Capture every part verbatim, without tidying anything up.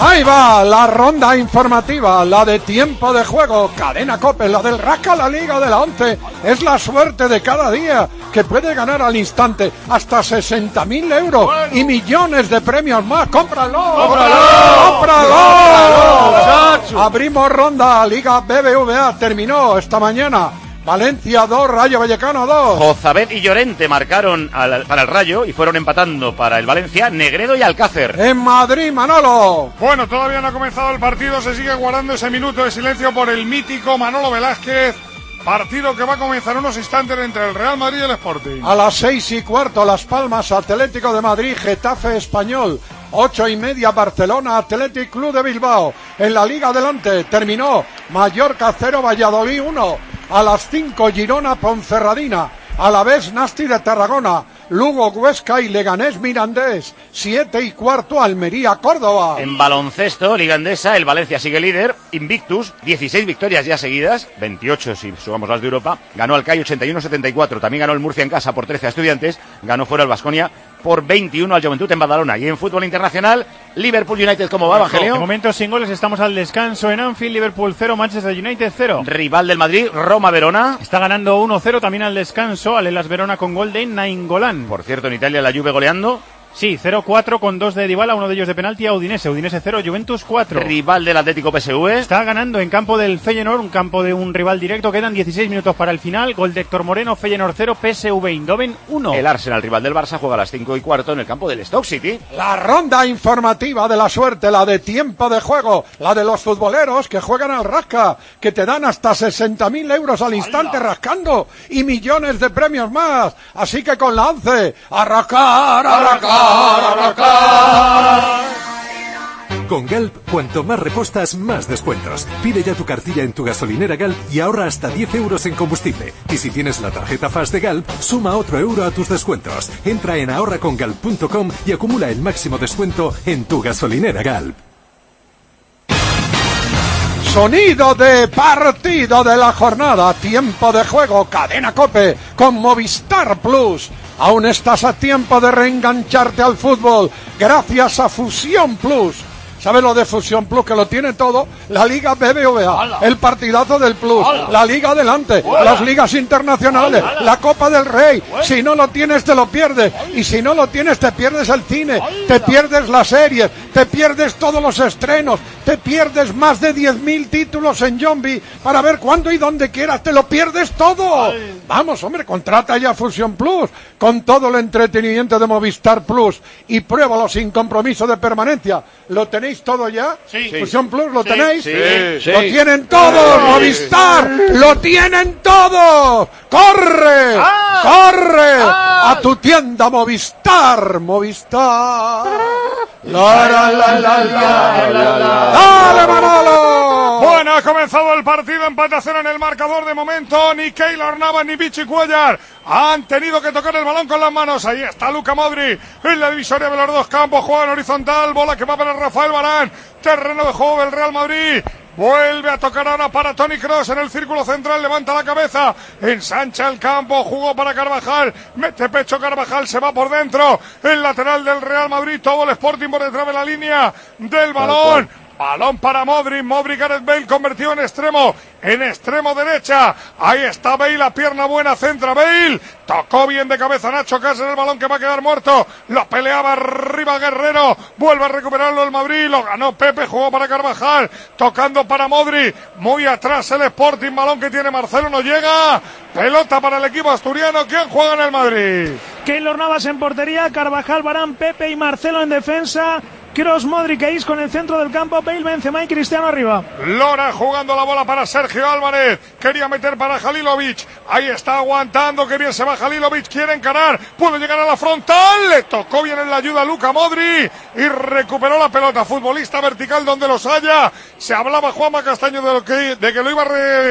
Ahí va la ronda informativa, la de tiempo de juego, Cadena COPE, la del Rasca la Liga de la once. Es la suerte de cada día, que puede ganar al instante hasta sesenta mil euros bueno. y millones de premios más. ¡Cómpralo! ¡Cómpralo! ¡Cómpralo! ¡Cómpralo! Abrimos ronda, Liga B B V A, terminó esta mañana. Valencia dos, Rayo Vallecano dos. Jozabed y Llorente marcaron al, para el Rayo y fueron empatando para el Valencia Negredo y Alcácer. En Madrid, Manolo. Bueno, todavía no ha comenzado el partido, se sigue guardando ese minuto de silencio por el mítico Manolo Velázquez. Partido que va a comenzar unos instantes entre el Real Madrid y el Sporting. A las seis y cuarto, Las Palmas, Atlético de Madrid, Getafe Español. Ocho y media, Barcelona, Athletic Club de Bilbao. En la Liga adelante, terminó Mallorca cero, Valladolid uno. A las cinco, Girona, Ponferradina. A la vez, Nasti de Tarragona. Lugo, Huesca y Leganés Mirandés. Siete y cuarto, Almería, Córdoba. En baloncesto, Liga Endesa, el Valencia sigue líder. Invictus, dieciséis victorias ya seguidas, veintiocho si sumamos las de Europa. Ganó al C A I ochenta y uno a setenta y cuatro. También ganó el Murcia en casa por trece a Estudiantes. Ganó fuera el Baskonia por veintiuno al Juventud en Badalona. Y en fútbol internacional, Liverpool United, ¿cómo va, Evangelio? De momento sin goles, estamos al descanso en Anfield. Liverpool cero, Manchester United cero. Rival del Madrid, Roma Verona. Está ganando uno cero también al descanso, al Hellas Verona con gol de Nainggolan. Por cierto, en Italia la Juve goleando. Sí, cero cuatro con dos de Dybala, uno de ellos de penalti a Udinese. Udinese cero, Juventus cuatro. Rival del Atlético P S V. Está ganando en campo del Feyenoord, un campo de un rival directo. Quedan dieciséis minutos para el final. Gol de Héctor Moreno, Feyenoord cero, P S V Eindhoven uno. El Arsenal, rival del Barça, juega a las cinco y cuarto en el campo del Stoke City. La ronda informativa de la suerte, la de tiempo de juego, la de los futboleros que juegan al rasca, que te dan hasta sesenta mil euros al instante rascando y millones de premios más. Así que con la once, a rascar, a rascar, a rascar. Con Galp, cuanto más repostas, más descuentos. Pide ya tu cartilla en tu gasolinera Galp y ahorra hasta diez euros en combustible. Y si tienes la tarjeta Fast de Galp, suma otro euro a tus descuentos. Entra en ahorra con galp punto com y acumula el máximo descuento en tu gasolinera Galp. Sonido de partido de la jornada, tiempo de juego, Cadena COPE con Movistar Plus. Aún estás a tiempo de reengancharte al fútbol gracias a Fusión Plus. ¿Sabes lo de Fusión Plus? Que lo tiene todo. La Liga B B V A, ¡Hala! El partidazo del Plus, ¡Hala! La Liga adelante, ¡Hala! Las ligas internacionales, ¡Hala! La Copa del Rey. ¡Hala! Si no lo tienes, te lo pierdes. Y si no lo tienes, te pierdes el cine, ¡Hala! Te pierdes las series, te pierdes todos los estrenos, te pierdes más de diez mil títulos en Yombi para ver cuándo y dónde quieras. Te lo pierdes todo. ¡Hala! Vamos, hombre, contrata ya Fusión Plus con todo el entretenimiento de Movistar Plus y pruébalo sin compromiso de permanencia. ¿Lo tenéis todo ya? Sí. Fusión Plus, ¿lo sí, tenéis? Sí, sí. Lo tienen todos, sí. Movistar, lo tienen todos. ¡Corre! ¡Ah! ¡Corre! ¡Ah! A tu tienda Movistar, Movistar. La, la, la, la, la, la, la. ¡Dale, Manolo! Bueno, ha comenzado el partido, empate a cero en el marcador de momento. Ni Keylor Navas ni Vichy Cuellar han tenido que tocar el balón con las manos. Ahí está Luka Modric en la divisoria de los dos campos, juega en horizontal, bola que va para Rafael Varane, terreno de juego del Real Madrid. Vuelve a tocar ahora para Toni Kroos en el círculo central, levanta la cabeza, ensancha el campo, jugó para Carvajal, mete pecho Carvajal, se va por dentro, el lateral del Real Madrid, todo el Sporting por detrás de la línea del balón. Balón para Modric, Modric Gareth Bale convertido en extremo, en extremo derecha, ahí está Bale, la pierna buena, centra Bale, tocó bien de cabeza Nacho Cáceres, el balón que va a quedar muerto, lo peleaba arriba Guerrero, vuelve a recuperarlo el Madrid, lo ganó Pepe, jugó para Carvajal, tocando para Modric, muy atrás el Sporting, balón que tiene Marcelo, no llega, pelota para el equipo asturiano, ¿quién juega en el Madrid? Keylor Navas en portería, Carvajal, Varane, Pepe y Marcelo en defensa. Kroos, Modric e Isco en el centro del campo, Bale, Benzema y Cristiano arriba. Lora jugando la bola para Sergio Álvarez, quería meter para Halilovic, ahí está aguantando, que bien se va Halilovic, quiere encarar, puede llegar a la frontal, le tocó bien en la ayuda a Luka Modric y recuperó la pelota, futbolista vertical donde los haya, se hablaba Juanma Castaño de, lo que, de que lo iba a re,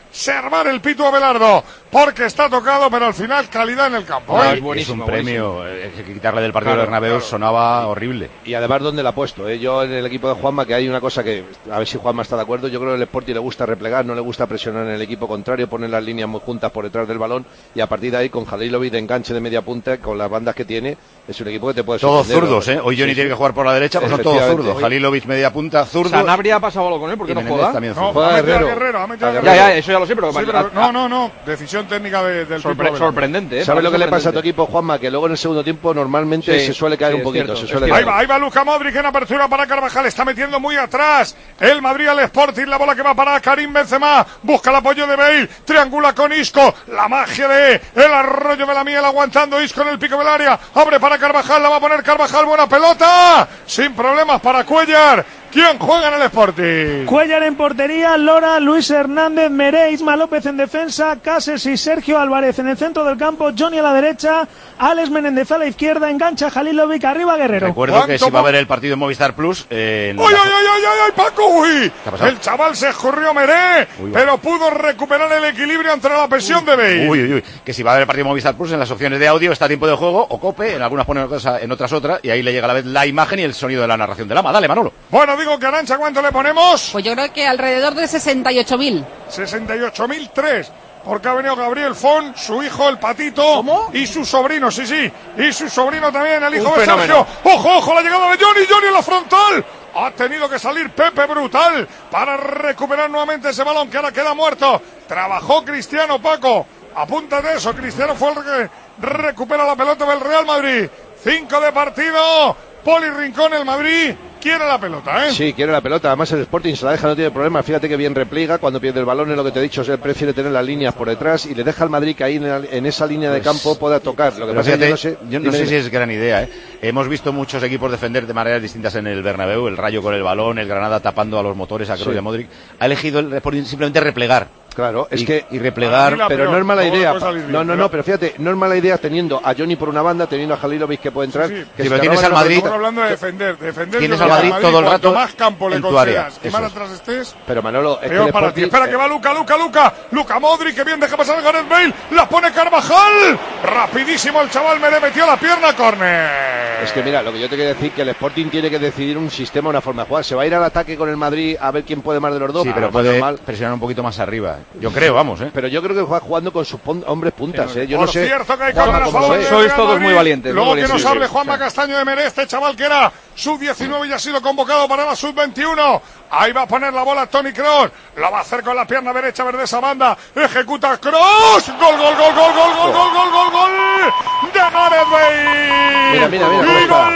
servar el pito a Abelardo, porque está tocado, pero al final calidad en el campo. No, ¿eh? es, buenísimo, es un premio, eh, que quitarle del partido claro, de Bernabéu claro. sonaba horrible. Y además, ¿dónde la ha puesto? Eh? Yo en el equipo de Juanma, que hay una cosa que, a ver si Juanma está de acuerdo, yo creo que al Sporting le gusta replegar, no le gusta presionar en el equipo contrario, poner las líneas muy juntas por detrás del balón, y a partir de ahí con Halilovic de enganche de media punta, con las bandas que tiene, es un equipo que te puede todos zurdos, ¿eh? Hoy Johnny sí, tiene sí. que jugar por la derecha, pues son todos zurdos. Halilovic media punta, zurdo. Sanabria ha pasado algo con él, ¿por qué no juega? No, juega a Guerrero. Guerrero, a Guerrero. Ya, ya, eso ya lo sé, pero... Sí, pero no, no, no, decisión técnica de, del Sorpre sorprendente, ¿eh? ¿Sabes lo que le pasa a tu equipo, Juanma? Que luego en el segundo tiempo normalmente sí, se suele caer sí, un poquito. Se suele ahí va, ahí va Luka Modric en apertura para Carvajal, está metiendo muy atrás el Madrid al Sporting, la bola que va para Karim Benzema, busca el apoyo de Bale, triangula con Isco, la magia de el arroyo de la miel aguantando Isco en el pico del área, abre para Carvajal, la va a poner Carvajal, buena pelota, sin problemas para Cuellar. ¿Quién juega en el Sporting? Cuellar en portería, Lora, Luis Hernández, Meré, Isma López en defensa, Cases y Sergio Álvarez en el centro del campo, Johnny a la derecha, Alex Menéndez a la izquierda, engancha Halilovic, arriba Guerrero. Recuerdo que si va a ver el partido en Movistar Plus... Eh, ¡Uy, uy, uy, uy, uy, Paco! ¡Uy! El chaval se escurrió Meré, uy, pero pudo recuperar el equilibrio entre la presión uy, de Bale. Uy, uy, uy, que si va a ver el partido en Movistar Plus, en las opciones de audio está tiempo de juego o cope, en algunas ponen cosa, en otras otra, y ahí le llega a la vez la imagen y el sonido de la narración del ama. Dale, Manolo. Bueno, digo que Arancha, ¿cuánto le ponemos? Pues yo creo que alrededor de sesenta y ocho mil. sesenta y ocho mil tres. Porque ha venido Gabriel Font, su hijo, el Patito. ¿Cómo? Y su sobrino, sí, sí. Y su sobrino también, el hijo Un de fenómeno. Sergio. ¡Ojo, ojo! La llegada de Johnny, Johnny en la frontal. Ha tenido que salir Pepe brutal para recuperar nuevamente ese balón que ahora queda muerto. Trabajó Cristiano, Paco. Apúntate eso, Cristiano fue el que recupera la pelota del Real Madrid. Cinco de partido. Poli Rincón, el Madrid quiere la pelota, ¿eh? Sí, quiere la pelota. Además el Sporting se la deja, no tiene problema. Fíjate que bien repliega. Cuando pierde el balón, es lo que te he dicho, él prefiere tener las líneas por detrás y le deja al Madrid que ahí en, en esa línea de campo pueda tocar. Lo que pasa fíjate, es que yo no sé, yo no sé si es gran idea, ¿eh? Hemos visto muchos equipos defender de maneras distintas en el Bernabéu, el Rayo con el balón, el Granada tapando a los motores a Kroos sí. y a Modric. Ha elegido el Sporting simplemente replegar. Claro, es y, que y replegar, pero peor, no es mala idea. Bien, no, no, no, pero fíjate, no es mala idea teniendo a Johnny por una banda, teniendo a Halilovic que puede entrar. Sí, sí. Que sí, si pero tienes al Madrid. Estamos hablando de defender, defender. Tienes al Madrid, Madrid todo el rato más campo le en tu área. y más atrás estés. Pero Manolo, es peor que para Sporting, ti. Espera eh, que va Luka, Luka, Luka, Luka Modric, que bien deja pasar a Gareth Bale, la pone Carvajal. Rapidísimo el chaval, me le metió la pierna, córner. Es que mira, lo que yo te quiero decir que el Sporting tiene que decidir un sistema, una forma de jugar. Se va a ir al ataque con el Madrid a ver quién puede más de los dos. Sí, pero puede normal. presionar un poquito más arriba. Yo creo, vamos, ¿eh? Pero yo creo que juega jugando con sus hombres puntas, ¿eh? Yo Por no sé. cierto que hay cámara a favor. Sois todos muy valientes. Luego muy que nos valientes. hable Sí, Juanma sí. Castaño de Meré, este chaval que era sub diecinueve y ha sido convocado para la sub veintiuno. Ahí va a poner la bola Toni Kroos. Lo va a hacer con la pierna derecha verde esa banda. Ejecuta Kroos. Gol, gol, gol, gol, gol, gol, gol, gol, gol, gol. De Gareth Bale. Mira, mira, mira. Y gol.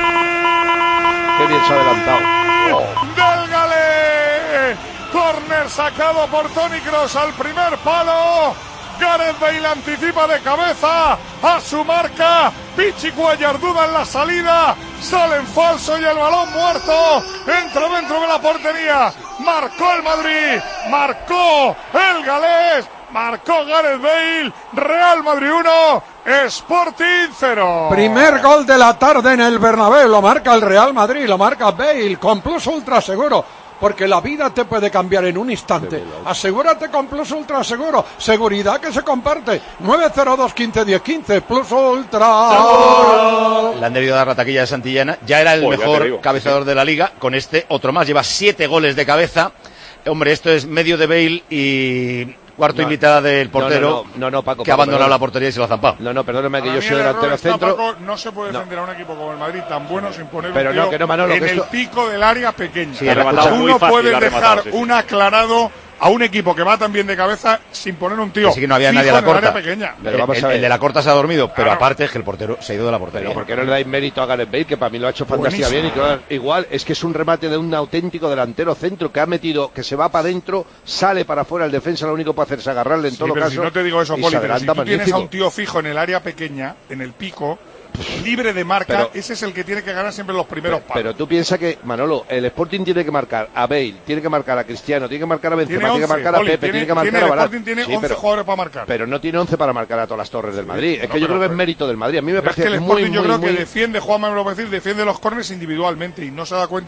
Qué bien se ha adelantado. Del Galés. Corner sacado por Toni Kroos al primer palo. Gareth Bale anticipa de cabeza a su marca. Pichi Cuellar duda en la salida. Sale en falso y el balón muerto. Entra dentro de la portería. Marcó el Madrid. Marcó el Galés. Marcó Gareth Bale. Real Madrid uno. Sporting cero. Primer gol de la tarde en el Bernabéu. Lo marca el Real Madrid. Lo marca Bale con Plus Ultra Seguro. Porque la vida te puede cambiar en un instante. Asegúrate con Plus Ultra Seguro. Seguridad que se comparte. nueve cero dos, quince, diez, quince. Plus Ultra. ¡Seguro! Le han debido dar la taquilla de Santillana. Ya era el oh, mejor cabeceador de la liga. Con este otro más. Lleva siete goles de cabeza. Hombre, esto es medio de Bale y cuarto no, y mitad del portero. No, no, no, no Paco, que ha abandonado Paco, la portería y se lo ha zampado. No, no, perdóname que yo soy el delantero centro. Paco, no se puede defender no. a un equipo como el Madrid tan bueno sin poner pero un tío no, que no, Manolo, en que el esto... pico del área pequeña. Sí, tú no puedes dejar sí, sí. un aclarado a un equipo que va tan bien de cabeza sin poner un tío. Así que no había nadie a la corta. Pequeña. Pero vamos el, a ver. El de la corta se ha dormido, pero claro. aparte es que el portero se ha ido de la portería. Pero ¿por qué no le dais mérito a Gareth Bale, que para mí lo ha hecho fantástica bien? Y que, igual, es que es un remate de un auténtico delantero centro que ha metido, que se va para adentro, sale para afuera el defensa, lo único que hace es agarrarle en sí, todo pero caso. Si no te digo eso, Poli, pero si tú magnífico. tienes a un tío fijo en el área pequeña, en el pico, libre de marca, pero, ese es el que tiene que ganar siempre los primeros palos. Pero tú piensas que, Manolo, el Sporting tiene que marcar a Bale, tiene que marcar a Cristiano, tiene que marcar a Benzema, tiene, tiene que marcar a Pepe, tiene, tiene que marcar tiene, a Varane. El Sporting tiene sí, once pero, jugadores para marcar. Pero no tiene once para marcar a todas las torres del Madrid. Es no, que yo creo que pero, es mérito del Madrid. A mí me parece es que el muy, Sporting muy, yo creo muy... que defiende, Juanma me lo va a decir, defiende los córneres individualmente y no se da cuenta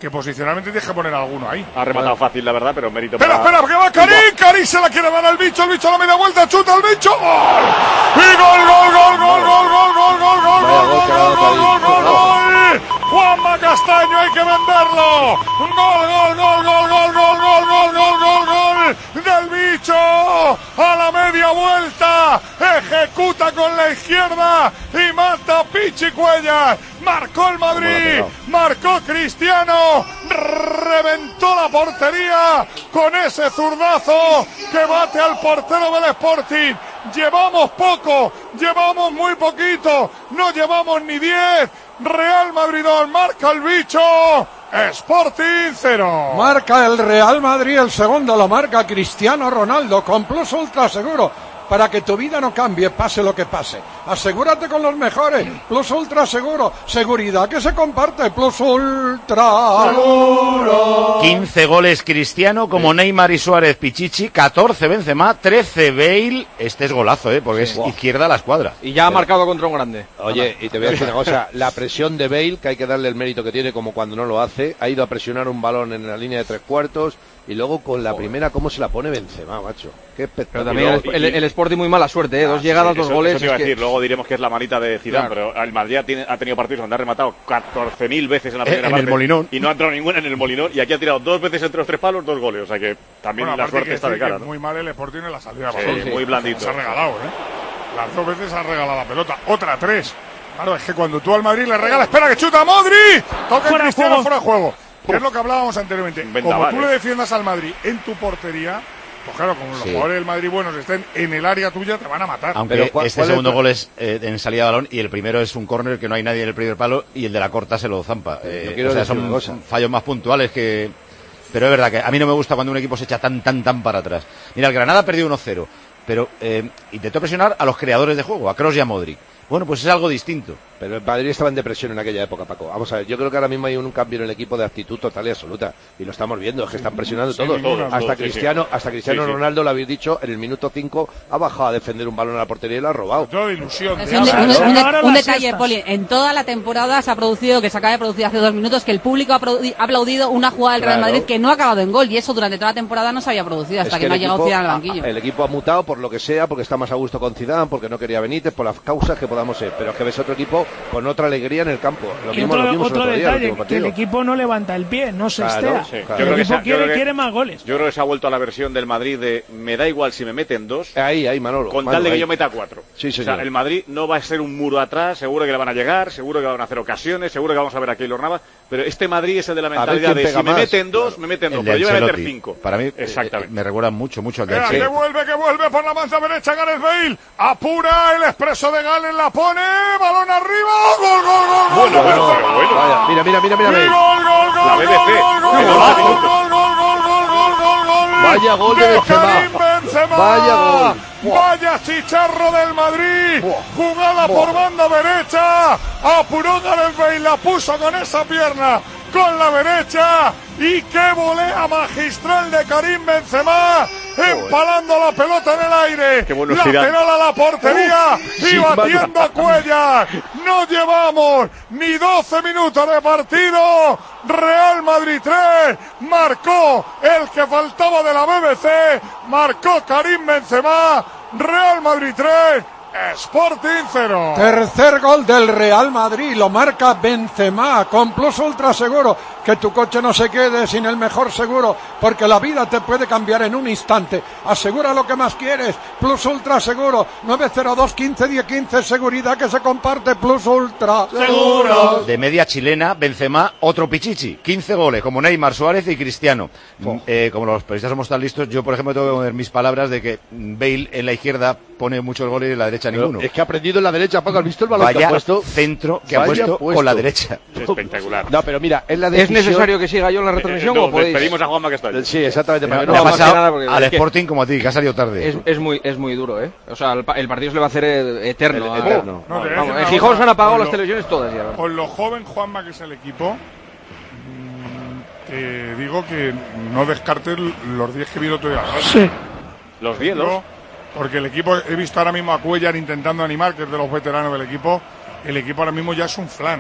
que posicionalmente tienes que poner alguno ahí. Ha rematado fácil, la verdad, pero mérito Espera, para... espera, que va Karim, Karim se la quiere dar al bicho, el bicho a la media vuelta, chuta al bicho, ¡gol! Y gol, gol, gol, gol, gol, gol, gol, gol, gol, gol, gol, gol, gol, gol, gol, Juanma Castaño, hay que venderlo, gol, gol, gol, gol, gol, gol, gol, gol, gol, gol, gol, del bicho, a la media vuelta, ejecuta con la izquierda y mata a Pichi Cuellar, marcó el Madrid, marcó Cristiano, reventó la portería con ese zurdazo que bate al portero del Sporting. Llevamos poco, llevamos muy poquito, no llevamos ni diez. Real Madrid dos, marca el bicho, Sporting cero. Marca el Real Madrid, el segundo lo marca Cristiano Ronaldo con Plus Ultra Seguro. Para que tu vida no cambie, pase lo que pase. Asegúrate con los mejores. Plus Ultra Seguro. Seguridad que se comparte. Plus Ultra Seguro. quince goles Cristiano, como Neymar y Suárez, Pichichi. catorce Benzema, trece Bale. Este es golazo, ¿eh? Porque es wow. Izquierda a la escuadra. Y ya ha marcado contra un grande. Oye, y te voy a decir una cosa. La presión de Bale, que hay que darle el mérito que tiene, como cuando no lo hace. Ha ido a presionar un balón en la línea de tres cuartos. Y luego con la primera, cómo se la pone Benzema, macho. Qué espectacular. Pero también el, el, el Sporting muy mala suerte, ¿eh? Dos ah, llegadas, sí, dos eso, goles. Eso te iba a decir, que... luego diremos que es la manita de Zidane, claro. Pero el Madrid ha, tiene, ha tenido partidos donde ha rematado catorce mil veces en la primera eh, en parte. el Molinón. Y no ha entrado ninguna en el Molinón. Y aquí ha tirado dos veces entre los tres palos, dos goles. O sea que también bueno, la suerte está de cara, ¿no? Muy mal el Sporting en la salida. Sí, sí, muy blandito. Se ha regalado, ¿eh? Las dos veces ha regalado la pelota. Otra tres. Claro, es que cuando tú al Madrid le regalas, espera que chuta a Modri. Toca el Cristiano fuera de juego. ¿Qué es lo que hablábamos anteriormente? Como tú le defiendas al Madrid en tu portería, pues claro, como los sí. jugadores del Madrid buenos estén en el área tuya, te van a matar. Aunque Pero, ¿cuál, este cuál segundo es? gol es eh, en salida de balón y el primero es un córner que no hay nadie en el primer palo y el de la corta se lo zampa. Eh, o sea, son cosa. fallos más puntuales que... Pero es verdad que a mí no me gusta cuando un equipo se echa tan, tan, tan para atrás. Mira, el Granada perdió uno cero, pero eh, intentó presionar a los creadores de juego, a Kroos y a Modric. Bueno, pues es algo distinto. Pero el Madrid estaba en depresión en aquella época, Paco. Vamos a ver, yo creo que ahora mismo hay un cambio en el equipo de actitud total y absoluta. Y lo estamos viendo, es que están presionando sí, todos. todos. Hasta todos, Cristiano, sí, sí. hasta Cristiano sí, sí. Ronaldo, lo habéis dicho, en el minuto cinco ha bajado a defender un balón a la portería y lo ha robado. Todo ilusión. Es un, de, un, un, de, un detalle, Poli. En toda la temporada se ha producido, que se acaba de producir hace dos minutos, que el público ha, ha aplaudido una jugada del Real claro. Madrid que no ha acabado en gol. Y eso durante toda la temporada no se había producido hasta es que, que no ha llegado Zidane al banquillo. El equipo ha mutado por lo que sea, porque está más a gusto con Zidane, porque no quería Benítez, por las causas que podamos ser. Pero es que ves otro equipo con otra alegría en el campo. Lo mismo, otro, lo mismo otro otro detalle, día, que el equipo no levanta el pie, no se claro, estea. sí, claro. El equipo sea, quiere, que, quiere más goles. Yo creo que se ha vuelto a la versión del Madrid de me da igual si me meten dos. Ahí, ahí, Manolo. Con Manu, tal de que ahí. yo meta cuatro. Sí, señor. O sea, el Madrid no va a ser un muro atrás, seguro que le van a llegar, seguro que van a hacer ocasiones, seguro que vamos a ver a Keylor Navas, pero este Madrid es el de la mentalidad de si me más. meten dos, claro. me meten dos, pero yo voy a meter cinco. Para mí, exactamente. Eh, me recuerda mucho, mucho al de Ancelotti. Que vuelve, que vuelve por la mancha derecha Gareth Bale, apura el expreso de Gales, la pone, balón arriba, gol, gol, gol, gol. Bueno, bueno, bueno, bueno. Vaya, mira, mira, mira, mira. Gol, gol, gol, la B B C. Gol, gol, gol, gol, gol, gol, gol, gol, gol. Vaya gol de Benzema. Benzema. Vaya gol. Vaya chicharro del Madrid. Jugada por banda derecha. Apuró Gareth Bale, la puso con esa pierna, con la derecha. Y qué volea magistral de Karim Benzema, empalando la pelota en el aire, qué bueno lateral a la portería uh, y sí, batiendo a Cuellar. No llevamos ni doce minutos de partido. Real Madrid tres, marcó el que faltaba de la B B C, marcó Karim Benzema. Real Madrid tres, Sporting cero. Tercer gol del Real Madrid, lo marca Benzema con Plus Ultra Seguro. Que tu coche no se quede sin el mejor seguro, porque la vida te puede cambiar en un instante. Asegura lo que más quieres. Plus Ultra Seguro, nueve cero dos, quince, diez, quince, seguridad que se comparte. Plus Ultra Seguro. De media chilena, Benzema, otro Pichichi, quince goles, como Neymar, Suárez y Cristiano. Oh. Eh, como los periodistas somos tan listos, yo por ejemplo tengo que poner mis palabras de que Bale en la izquierda pone muchos goles y en la derecha Pero ninguno. Es que ha aprendido en la derecha, Paco, ¿has visto el balón Vaya que ha puesto? Centro que Vaya ha puesto, puesto con la derecha. Es espectacular. No, pero mira, es la decisión... ¿Es necesario que siga yo en la retransmisión eh, no, o podéis? Pedimos a Juanma que está ahí. Sí, exactamente. Pero, no, no, ha pasado nada porque, al es Sporting como a ti, que ha salido tarde. Es, es, muy, es muy duro, ¿eh? O sea, el, el partido se le va a hacer eterno. El, eterno. No, no, vamos, en Gijón se han apagado las televisiones todas ya. Con lo joven Juanma que es el equipo, te digo que no descartes los diez que vi el otro día. Sí. Los diez, ¿no? Porque el equipo, he visto ahora mismo a Cuellar intentando animar, que es de los veteranos del equipo. El equipo ahora mismo ya es un flan, ¿eh?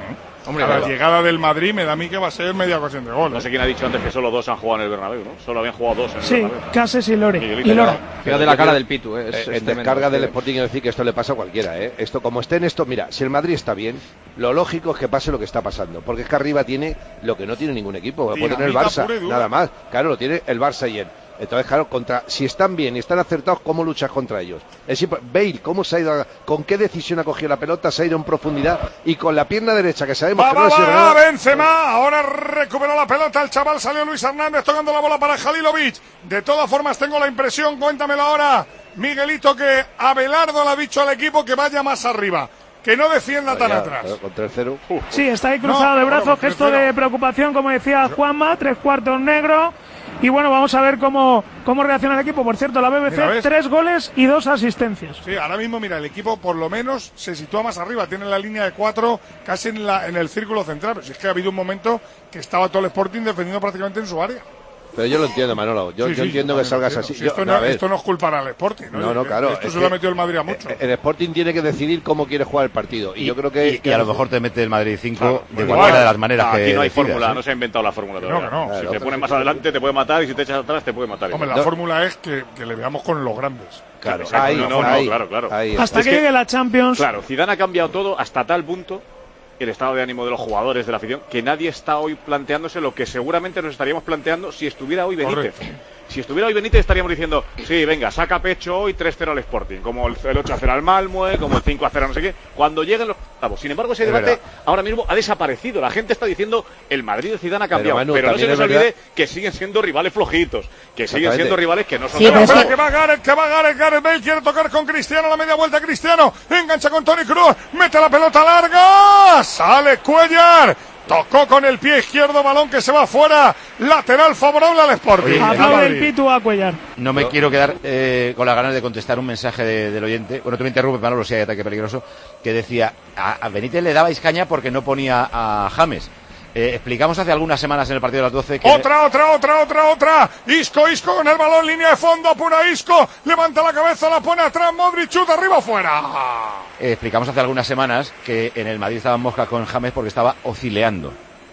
Hombre, a la llegada del Madrid me da a mí que va a ser media ocasión de gol. No sé quién ha dicho antes que solo dos han jugado en el Bernabéu, ¿no? Solo habían jugado dos en el sí, Bernabéu. Sí, Cases y Lore. Miguelito, y Lora. Fíjate la cara del Pitu, ¿eh? Es, en es descarga del es Sporting es decir que esto le pasa a cualquiera, ¿eh? Esto, como esté en esto, mira, si el Madrid está bien, lo lógico es que pase lo que está pasando. Porque es que arriba tiene lo que no tiene ningún equipo. Lo puede tener el Barça, nada más. Claro, lo tiene el Barça y él. Entonces, claro, contra, si están bien y están acertados, ¿cómo luchas contra ellos? Es Bale, ¿cómo se ha ido? A, ¿Con qué decisión ha cogido la pelota? Se ha ido en profundidad y con la pierna derecha, que sabemos va, que va, no es va, va, Benzema, ahora recuperó la pelota el chaval, salió Luis Hernández tocando la bola para Halilovic. De todas formas, tengo la impresión, cuéntamelo ahora, Miguelito, que Abelardo le ha dicho al equipo que vaya más arriba, que no defienda tan ya, atrás. Con tres cero. Uh, sí, está ahí cruzado no, de brazos, bueno, gesto de preocupación, como decía Juanma, tres cuartos negro. Y bueno, vamos a ver cómo, cómo reacciona el equipo. Por cierto, la B B C, mira, tres goles y dos asistencias. Sí, ahora mismo, mira, el equipo por lo menos se sitúa más arriba. Tiene la línea de cuatro casi en, la, en el círculo central. Pero si es que ha habido un momento que estaba todo el Sporting defendiendo prácticamente en su área. Pero yo lo entiendo, Manolo. Yo, sí, yo sí, entiendo que salgas así. Si esto, yo, no, esto no es culpa al Sporting, ¿no? No, no, claro. Esto se lo ha metido el Madrid a mucho. El Sporting tiene que decidir cómo quiere jugar el partido. Y, y yo creo que. Y, que y a lo mejor te mete el Madrid cinco claro, de cualquiera de las maneras no, que. Aquí no hay decidas, fórmula, ¿eh? no se ha inventado la fórmula todavía. No, que no. Si Claro, te pones más adelante te puede matar y si te echas atrás te puede matar. Hombre, la no. fórmula es que, que le veamos con los grandes. Claro, claro, ahí, no, no, ahí, no, claro, claro. Ahí, hasta es que, que llegue la Champions. Claro, Zidane ha cambiado todo hasta tal punto, el estado de ánimo de los jugadores, de la afición, que nadie está hoy planteándose lo que seguramente nos estaríamos planteando si estuviera hoy Benítez. Correcto. Si estuviera hoy Benítez estaríamos diciendo, sí, venga, saca pecho hoy tres cero al Sporting, como el ocho a cero al Malmö, como el cinco a cero no sé qué, cuando lleguen los octavos. Sin embargo, ese debate ahora mismo ha desaparecido. La gente está diciendo, el Madrid de Zidane ha cambiado, pero, Manu, pero no se nos olvide que siguen siendo rivales flojitos, que siguen siendo rivales que no son... Sí, pero es que... que va Gareth, que va Gareth, Gareth Bale quiere tocar con Cristiano, la media vuelta Cristiano, engancha con Toni Kroos, mete la pelota larga, sale Cuellar. Tocó con el pie izquierdo, balón que se va afuera, lateral favorable al Sporting. Aplaude el Pitu a Cuellar. No me quiero quedar eh, con las ganas de contestar un mensaje de, del oyente. Bueno, tú me interrumpes, Manolo, si hay ataque peligroso, que decía, a, a Benítez le dabais caña porque no ponía a James. Eh, explicamos hace algunas semanas en el partido de las doce que... Otra, otra, otra, otra, otra. Isco, Isco con el balón, línea de fondo, apura Isco. Levanta la cabeza, la pone atrás, Modric, chuta arriba, fuera. Eh, explicamos hace algunas semanas que en el Madrid estaban moscas con James porque estaba oscileando.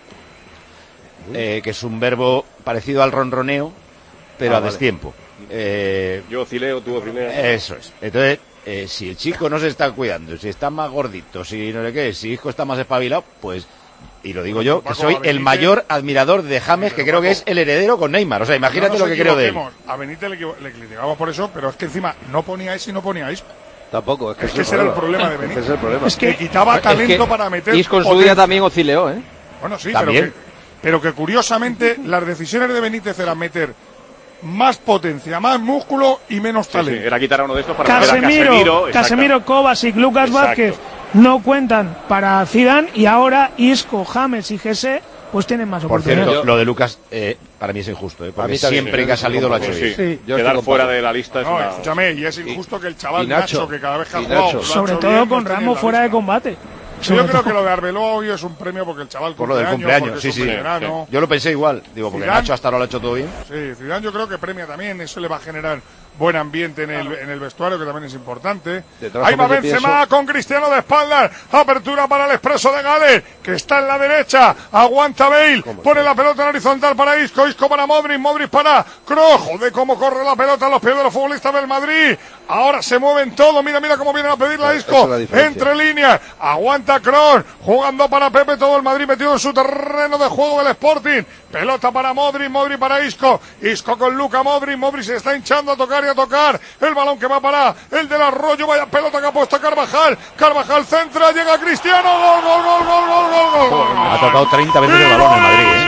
Eh, que es un verbo parecido al ronroneo, pero ah, a vale. destiempo. Eh, Yo oscileo, tú oscileas. Eso es. Entonces, eh, si el chico no se está cuidando, si está más gordito, si no sé qué, si Isco está más espabilado, pues... Y lo digo yo, que soy el mayor admirador de James, que creo que es el heredero con Neymar. O sea, imagínate lo que creo de él. A Benítez le, le criticamos por eso, pero es que encima no ponía ese y no ponía Isco. Tampoco, es que, es que ese era el problema de Benítez. Es el problema. Es que quitaba talento es que para meter... Isco en su día también oscileó, ¿eh? Bueno, sí, pero que, pero que curiosamente las decisiones de Benítez eran meter más potencia, más músculo y menos sí, talento. Sí, era quitar a uno de estos para Casemiro, meter a Casemiro, Casemiro, Kovacic, Lucas exacto. Vázquez no cuentan para Zidane y ahora Isco, James y Gese pues tienen más oportunidades. Por cierto, lo de Lucas eh, para mí es injusto, ¿eh? Porque siempre que ha salido lo ha hecho bien. Sí, sí. Quedar fuera de la lista es no, una... escúchame, y es injusto y, que el chaval Nacho, Nacho, que cada vez que ha jugado... Sobre todo bien, con Ramos fuera de combate. Sí, yo creo que lo de Arbeloa hoy es un premio porque el chaval por lo del cumpleaños, sí, sí, sí. Yo lo pensé igual, digo, porque Zidane, Nacho hasta ahora lo ha hecho todo bien. Sí, Zidane yo creo que premia también, eso le va a generar buen ambiente en el, en el vestuario, que también es importante. Ahí va Benzema con Cristiano de espaldas, apertura para el Expreso de Gales, que está en la derecha, aguanta Bale, pone la pelota en horizontal para Isco, Isco para Modric, Modric para Kroos, joder cómo corre la pelota a los pies de los futbolistas del Madrid, ahora se mueven todos, mira, mira cómo vienen a pedirle a Isco, entre líneas, aguanta Kroos, jugando para Pepe, todo el Madrid metido en su terreno de juego del Sporting, pelota para Modric, Modric para Isco, Isco con Luka Modric, Modric se está hinchando a tocar y a tocar, el balón que va para el del Arroyo, vaya pelota que ha puesto Carvajal, Carvajal centra, llega Cristiano, gol, gol, gol, gol, gol, gol, gol. Ha tocado treinta veces el balón en Madrid, ¿eh?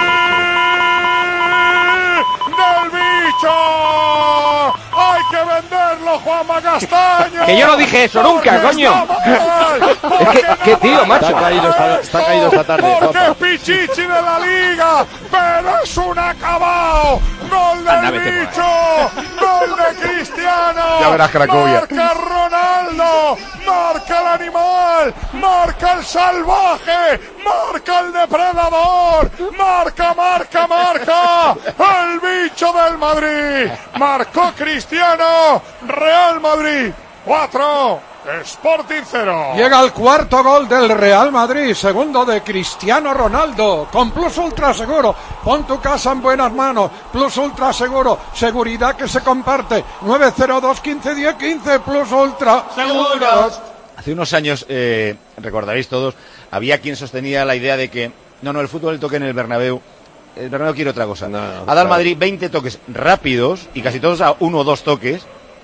¡Del bicho! ¡Hay que venderlo, Juanma Castaño! Que yo no dije eso nunca, coño. Es que, qué tío, macho. Está caído esta, está caído esta tarde. Porque es Pichichi de la liga, pero es un acabado. ¡Gol del bicho! ¡Gol de Cristiano! Ya verás, Cracovia. ¡Marca Ronaldo! ¡Marca el animal! ¡Marca el salvaje! ¡Marca el depredador! ¡Marca, marca, marca! ¡El bicho del Madrid! ¡Marcó Cristiano! ¡Real Madrid! cuatro, Sporting cero. Llega el cuarto gol del Real Madrid, segundo de Cristiano Ronaldo, con Plus Ultra Seguro. Pon tu casa en buenas manos. Plus Ultra Seguro, seguridad que se comparte. nueve cero dos, quince, diez, quince, Plus Ultra Seguros. Hace unos años, eh, recordaréis todos, había quien sostenía la idea de que no, no, el fútbol el toque en el Bernabéu. El Bernabéu quiere otra cosa. No, no, ha dado al Madrid veinte toques rápidos y casi todos a uno o dos toques.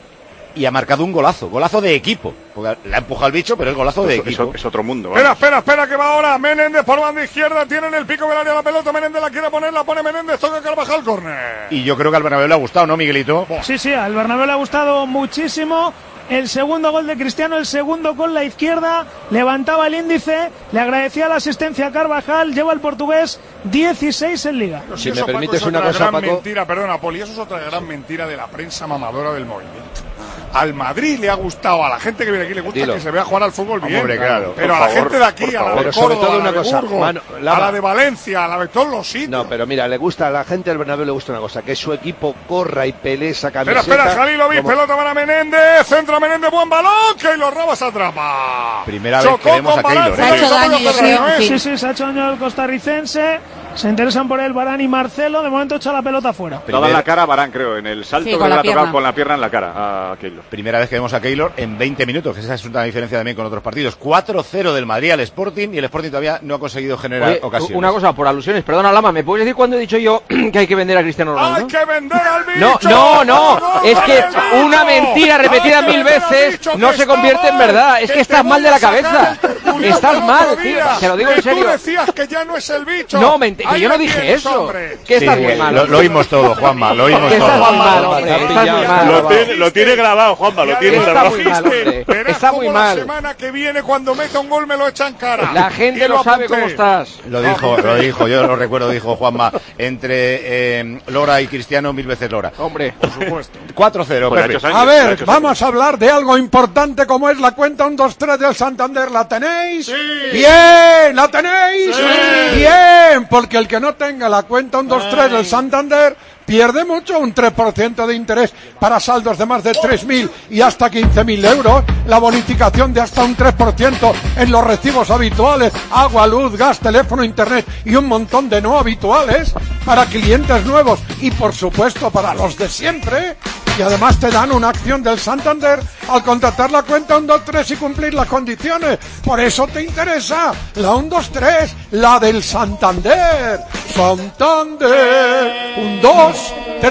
Y ha marcado un golazo, golazo de equipo. Porque le ha empujado el bicho, pero es golazo de es, equipo. Es, es otro mundo. Espera, espera, espera, que va ahora. Menéndez por banda izquierda, tiene en el pico del área la pelota. Menéndez la quiere poner, la pone Menéndez, toca Carvajal, córner. Y yo creo que al Bernabéu le ha gustado, ¿no, Miguelito? Sí, sí, al Bernabéu le ha gustado muchísimo. El segundo gol de Cristiano, el segundo con la izquierda, levantaba el índice, le agradecía la asistencia a Carvajal, lleva el portugués dieciséis en Liga. Pero si, si me permites una cosa, Paco. Mentira, perdona, Poli, eso es otra gran mentira de la prensa mamadora del movimiento. Al Madrid le ha gustado, a la gente que viene aquí le gusta Dilo. que se vea jugar al fútbol bien. Hombre, claro, pero a la favor, gente de aquí, a la de Córdoba, a la de cosa, Burgos, Manu, a la de Valencia, a la de todos los sitios. No, pero mira, le gusta a la gente del Bernabéu le gusta una cosa, que su equipo corra y pelee esa camiseta. Espera, espera, Jalilovic, como... pelota para Menéndez, centro Menéndez, buen balón, Keylor Navas atrapa. Primera vez que vemos a Keylor. Se ha hecho daño, sí, sí, sí, se ha hecho daño el costarricense. Se interesan por él Varane y Marcelo. De momento echa la pelota fuera. Toda la cara a Varane, creo, en el salto sí, que le le ha tocado con la pierna en la cara a Keylor. Primera vez que vemos a Keylor en veinte minutos, que esa es una diferencia también con otros partidos. cuatro cero del Madrid al Sporting y el Sporting todavía no ha conseguido generar Oye, ocasiones. Una cosa, por alusiones, perdona Lama, ¿me puedes decir cuándo he dicho yo que hay que vender a Cristiano Ronaldo? ¡Hay que vender al bicho! No, no, no, no es que una mentira repetida mil veces no se convierte en verdad. Es que estás mal de la cabeza. Estás mal, tío. Te lo digo en serio. Tú decías que ya no es el bicho. No, que yo no dije eso. Que estás muy mal. Lo, lo oímos todo, Juanma, lo oímos que todo. Estás muy mal, hombre. Estás muy mal. Lo tiene, lo tiene grabado, Juanma, lo tiene está grabado. Muy mal, hombre. Está muy mal. La semana que viene, cuando meta un gol, me lo echan cara. La gente lo, lo sabe cómo estás. Lo dijo, lo dijo, yo lo recuerdo, dijo Juanma. Entre eh, Lora y Cristiano, mil veces Lora. Hombre, por supuesto. cuatro cero. Pues a ver, vamos a hablar de algo importante como es la cuenta uno dos tres del Santander. ¿La tenéis? Sí. Bien, ¿la tenéis? Sí. Bien, porque el que no tenga la cuenta uno dos tres del Santander pierde mucho, un tres por ciento de interés para saldos de más de tres mil y hasta quince mil euros, la bonificación de hasta un tres por ciento en los recibos habituales, agua, luz, gas, teléfono, internet y un montón de no habituales para clientes nuevos y por supuesto para los de siempre. Y además te dan una acción del Santander al contratar la cuenta uno dos tres y cumplir las condiciones. Por eso te interesa la uno dos tres, la del Santander. Santander, uno dos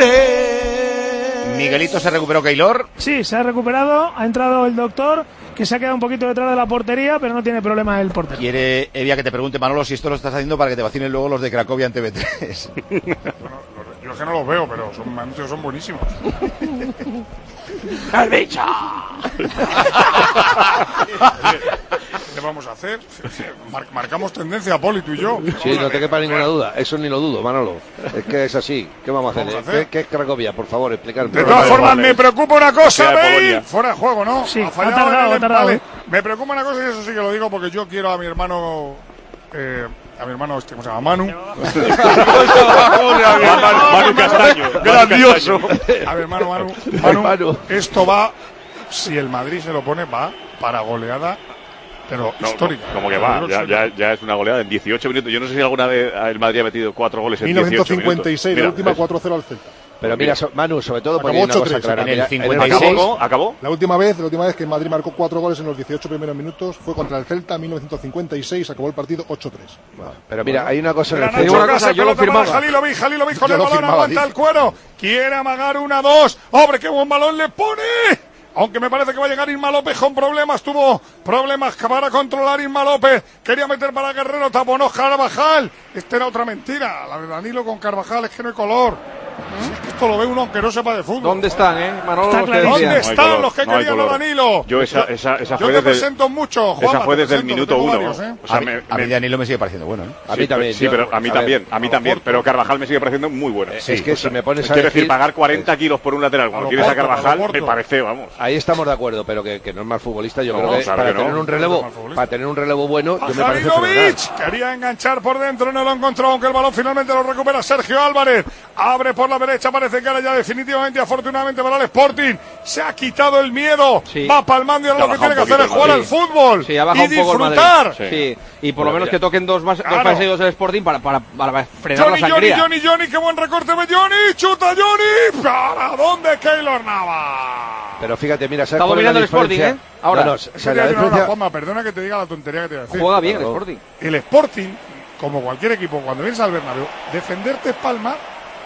tres. Miguelito, ¿se recuperó Keylor? Sí, se ha recuperado, ha entrado el doctor, que se ha quedado un poquito detrás de la portería, pero no tiene problema el portero. Quiere, Evia, que te pregunte, Manolo, si esto lo estás haciendo para que te vacinen luego los de Cracovia en T V tres. Yo es que no los veo, pero son, son buenísimos. ¡Al bicho! ¿Qué vamos a hacer? Mar- marcamos tendencia, Poli, tú y yo. Sí, no te quepa ninguna duda. Eso ni lo dudo, Manolo. Es que es así. ¿Qué vamos a hacer? ¿Vamos a hacer? ¿Qué, ¿Qué es Cracovia? Por favor, explicarme. De todas formas, me preocupa una cosa, Bale. Fuera de juego, ¿no? Sí, ha fallado ha tardado, el ha tardado. empate. Me preocupa una cosa y eso sí que lo digo porque yo quiero a mi hermano... Eh, a mi hermano, este, ¿cómo se llama? Manu. Manu Castaño. Grandioso. A mi hermano Manu. Manu, Manu. Esto va, si el Madrid se lo pone, va para goleada, pero no, histórica. No, como que va, ya, ya, ya es una goleada en dieciocho minutos. Yo no sé si alguna vez el Madrid ha metido cuatro goles en mil novecientos cincuenta y seis, dieciocho minutos. la última Mira, cuatro cero al Celta. Pero mira, so, Manu, sobre todo Acabó por una ocho cosa tres, clara. en el Mira, cincuenta y seis. ¿Acabó? ¿Acabó? La última vez, la última vez que Madrid marcó cuatro goles en los dieciocho primeros minutos fue contra el Celta en mil novecientos cincuenta y seis, acabó el partido ocho tres. Bueno, pero mira, hay una cosa en el Nacho, fútbol. una cosa, yo lo firmaba. Jalilovic, Jalilovic con Yo el lo balón, firmaba, aguanta tío. el cuero. Quiere amagar una, dos. ¡Hombre, qué buen balón le pone! Aunque me parece que va a llegar Isma López con problemas. Tuvo problemas para controlar Isma López. Quería meter para Guerrero, taponó Carvajal. Esta era otra mentira. La de Danilo con Carvajal, es que no hay color. Si es que esto lo ve uno aunque no sepa de fútbol. ¿Dónde están, eh? Manolo, Está los que clarísimo. decían. ¿Dónde No hay están color, los que no hay querían a color. Danilo? Yo esa, esa, esa Yo fue te desde, presento mucho, Juanma, esa fue te desde el presento, minuto tengo uno. varios, ¿eh? O sea, a, mí, me, a mí me- Danilo me sigue pareciendo bueno, ¿eh? A mí también. Sí, yo- pero a mí a también, ver, a mí también. Pero Carvajal me sigue pareciendo muy bueno. Es que si me pones a Quiero decir, decir- pagar cuarenta kilos por un lateral A cuando lo quieres a corto, a lo Carvajal me corto. parece, vamos. Ahí estamos de acuerdo, pero que, que no es mal futbolista. Yo No, creo que claro para que no. tener un No es relevo, mal futbolista. para tener un relevo bueno, yo me parece Jalilovic fenomenal. quería enganchar por dentro, no lo encontró, aunque el balón finalmente lo recupera Sergio Álvarez. Abre por la derecha para parece que ahora ya definitivamente, afortunadamente para el Sporting, se ha quitado el miedo. Sí. Va palmando y ahora lo que tiene que hacer es jugar al fútbol sí, y un poco disfrutar. Sí. sí, y por lo menos que toquen dos más Claro. dos pases seguidos el Sporting para, para, para frenar Johnny, la sangría. Johnny, Johnny, Johnny, qué buen recorte de Johnny, chuta Johnny, ¿para dónde Keylor Nava? Pero fíjate, mira, ¿sabes Está cuál es la dominando el Sporting, diferencia? ¿eh? Ahora. No, no, o Es que sea, te la voy a decir una diferencia... Juanma, perdona que te diga la tontería que te voy a decir. Juega bien el Claro. Sporting. El Sporting, como cualquier equipo, cuando vienes al Bernabéu, defenderte es palmar.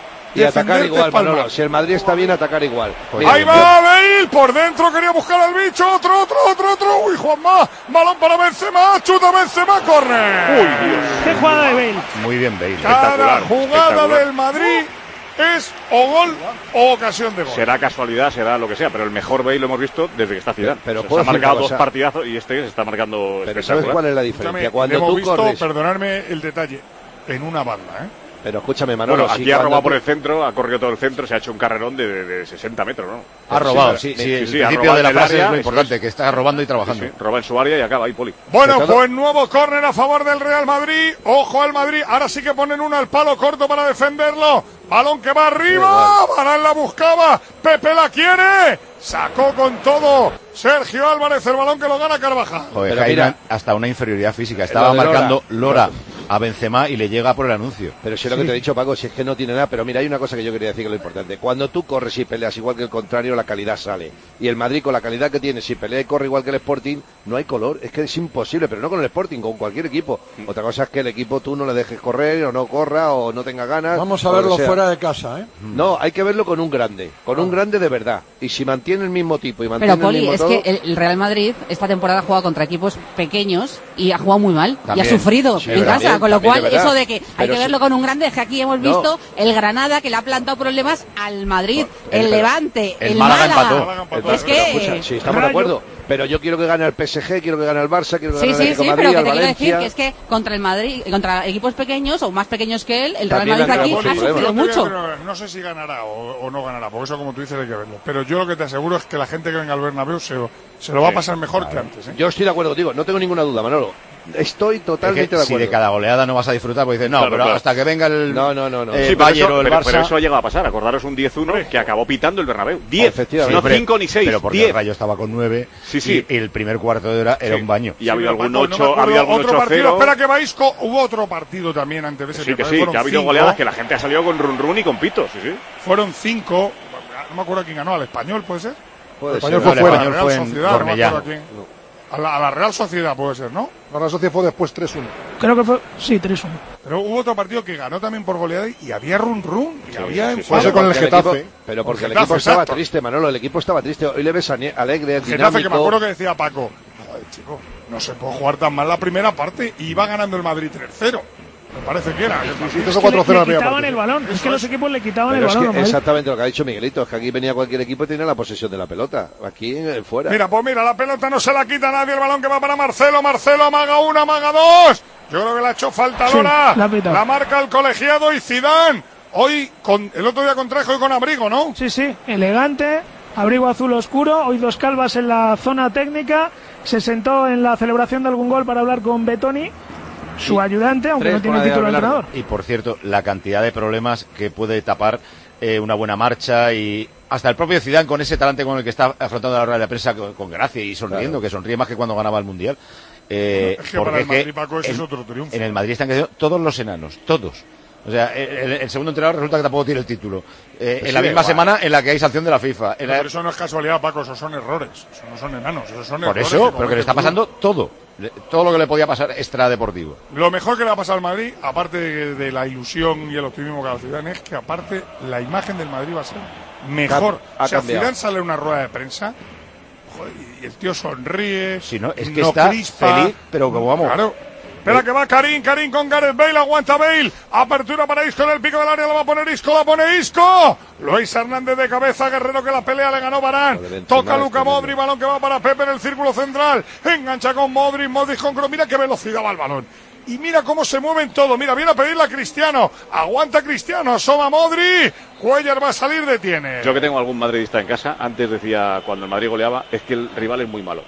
Y atacar defenderte igual, es palmar. Manolo. Si el Madrid está bien, atacar igual. Ahí va Bale, por dentro quería buscar al bicho, otro, otro, otro, otro. Uy, Juanma, balón para Benzema, chuta Benzema, córner. Uy, Dios. Qué jugada de Bale. Muy bien, Bale. Cada jugada espectacular. del Madrid es o gol o ocasión de gol. Será casualidad, será lo que sea, pero el mejor Bale lo hemos visto desde que está Zidane. Pero O sea, puedo se ha decir marcado una dos cosa. partidazos y este se está marcando Pero ¿sabes espectacular. cuál es la Escúchame, diferencia? Cuando le hemos tú visto, corres... perdonadme el detalle, en una banda, ¿eh? Pero escúchame, Manolo, Bueno, si aquí ha cuando robado tú- por el centro, ha corrido todo el centro, se ha hecho un carrerón de, de, de sesenta metros, ¿no? Ha robado, Sí, sí, sí, sí, el sí, ha principio robado de la en el frase área, es lo eso importante, es. que está robando y trabajando. Sí, sí, roba en su área y acaba ahí, Poli. Bueno, Sobre todo- pues nuevo córner a favor del Real Madrid. Ojo al Madrid. Ahora sí que ponen uno al palo corto para defenderlo. Balón que va arriba. Varane la buscaba. Pepe la quiere. Sacó con todo Sergio Álvarez el balón que lo gana Carvajal. Joder, Pero Jaime, mira- hasta una inferioridad física. Estaba Lo de Lora. marcando Lora a Benzema y le llega por el anuncio. Pero si es lo que te he dicho, Paco, si es que no tiene nada. Pero mira, hay una cosa que yo quería decir que es lo importante. Cuando tú corres y peleas igual que el contrario, la calidad sale. Y el Madrid, con la calidad que tiene, si pelea y corre igual que el Sporting, no hay color. Es que es imposible, pero no con el Sporting, con cualquier equipo. Otra cosa es que el equipo tú no le dejes correr, o no corra, o no tenga ganas. Vamos a o lo verlo que sea. fuera de casa, ¿eh? No, hay que verlo con un grande. Con un grande de verdad. Y si mantiene el mismo tipo y mantiene Pero Poli, el mismo es todo... que el el Real Madrid esta temporada ha jugado contra equipos pequeños y ha jugado muy mal. También. Y ha sufrido Sí, en también, casa. Con lo también, cual, de verdad. eso de que hay Pero que sí. verlo con un grande, es que aquí hemos No. visto el Granada que le ha plantado problemas al Madrid, El- el, pero- Levante, el el, Málaga Málaga. empató. Empató. Es Pero que. escucha, sí, estamos de acuerdo. Pero yo quiero que gane el P S G, quiero que gane el Barça, quiero que Sí, gane el sí, Atlético sí, de pero Madrid, que el te quiero decir Valencia. que es que contra el Madrid, contra equipos pequeños o más pequeños que él, el Real También Madrid han aquí creado ha muchos sufrido problemas. mucho. No sé si ganará o, o no ganará, porque eso, como tú dices, hay que verlo. Pero yo lo que te aseguro es que la gente que venga al Bernabéu se, se lo va a pasar mejor que antes, ¿eh? Yo estoy de acuerdo contigo, no tengo ninguna duda, Manolo. Estoy Es totalmente que de si acuerdo. de cada goleada no vas a disfrutar, pues dices, no, Claro, pero claro. hasta que venga el, No, no, no, no. el Sí, pero Bayern eso, o el pero, Barça. pero eso ha llegado a pasar. Acordaros un diez uno que acabó pitando el Bernabéu. diez, Efectivamente. no Hombre, cinco ni seis, pero porque diez. el Rayo estaba con nueve Sí, sí. y, y el primer cuarto de hora era Sí. un baño. Y ha habido Pero, algún Paco, no me ocho, ha acuerdo, habido algún otro ocho partido, cero. espera que Baisco, hubo otro partido también antes de ese. Sí, que me sí, fueron que ha habido cinco, goleadas que la gente ha salido con run run y con pitos, sí, sí. Fueron cinco, no me acuerdo quién ganó, al Español, ¿puede ser? Puede El Español ser. fue No, el fuera, Español la Real fue en Sociedad, no me Cornellá. acuerdo quién. A la, a la Real Sociedad puede ser, ¿no? La Real Sociedad fue después tres uno. Creo que fue, sí, tres uno. Pero hubo otro partido que ganó también por goleada y había run run, y había sí, sí. enfado. Puede ser con el Porque Getafe. equipo- pero porque el Getafe, equipo estaba exacto. triste, Manolo, el equipo estaba triste. Hoy le ves anie- alegre, Getafe, dinámico. que me acuerdo que decía Paco, joder, chico, no se puede jugar tan mal la primera parte y iba ganando el Madrid tres cero. Me parece que era. Sí, Es tres o Es que cuatro le, cero le al Real quitaban Madrid. el balón. Es que los equipos le quitaban Pero el es balón. que ¿no? exactamente lo que ha dicho Miguelito, es que aquí venía cualquier equipo y tenía la posesión de la pelota. Aquí eh, fuera. Mira, pues mira, la pelota no se la quita nadie, el balón que va para Marcelo, Marcelo amaga una, amaga dos. Yo creo que le ha hecho falta Sí, Lora. la ha pitado. La marca el colegiado y Zidane. Hoy, con el otro día con traje, hoy con abrigo, ¿no? Sí, sí, elegante, abrigo azul oscuro, hoy dos calvas en la zona técnica, se sentó en la celebración de algún gol para hablar con Betoni, su ayudante, aunque tres no tiene con la de título de Abelardo. entrenador. Y por cierto, la cantidad de problemas que puede tapar eh, una buena marcha y hasta el propio Zidane con ese talante con el que está afrontando la rueda de la prensa con, con gracia y sonriendo, Claro. que sonríe más que cuando ganaba el Mundial. Eh, Es que porque para el es que Madrid, Paco, ese en, es otro triunfo. en el Madrid están cayendo todos los enanos, todos. O sea, el, el segundo entrenador resulta que tampoco tiene el título. Eh, Pues en la sí, misma igual. semana en la que hay sanción de la FIFA. En la- Pero eso no es casualidad, Paco, esos son errores. Eso no son enanos, esos son por errores. eso, que pero que le está comete el club. pasando todo. Le- Todo lo que le podía pasar extradeportivo. Lo mejor que le va a pasar al Madrid, aparte de, de la ilusión y el optimismo que da Zidane, es que aparte la imagen del Madrid va a ser mejor. Ha o sea, cambiado. Zidane sale en una rueda de prensa, joder, y el tío sonríe, Si no, es que no está crispa. feliz, pero como vamos. Claro. Espera que va Karim, Karim con Gareth Bale, aguanta Bale, apertura para Isco en el pico del área, la va a poner Isco, la pone Isco, Luis Hernández de cabeza, Guerrero que la pelea, le ganó Varane, Joder, Benzema toca es Luka tremendo. Modric, balón que va para Pepe en el círculo central, engancha con Modric, Modric con Kroos, mira qué velocidad va el balón. Y mira cómo se mueven todo, mira, viene a pedirle a Cristiano, aguanta Cristiano, asoma Modric, Cuellar va a salir, detiene. Yo que tengo algún madridista en casa, antes decía cuando el Madrid goleaba, es que el rival es muy malo.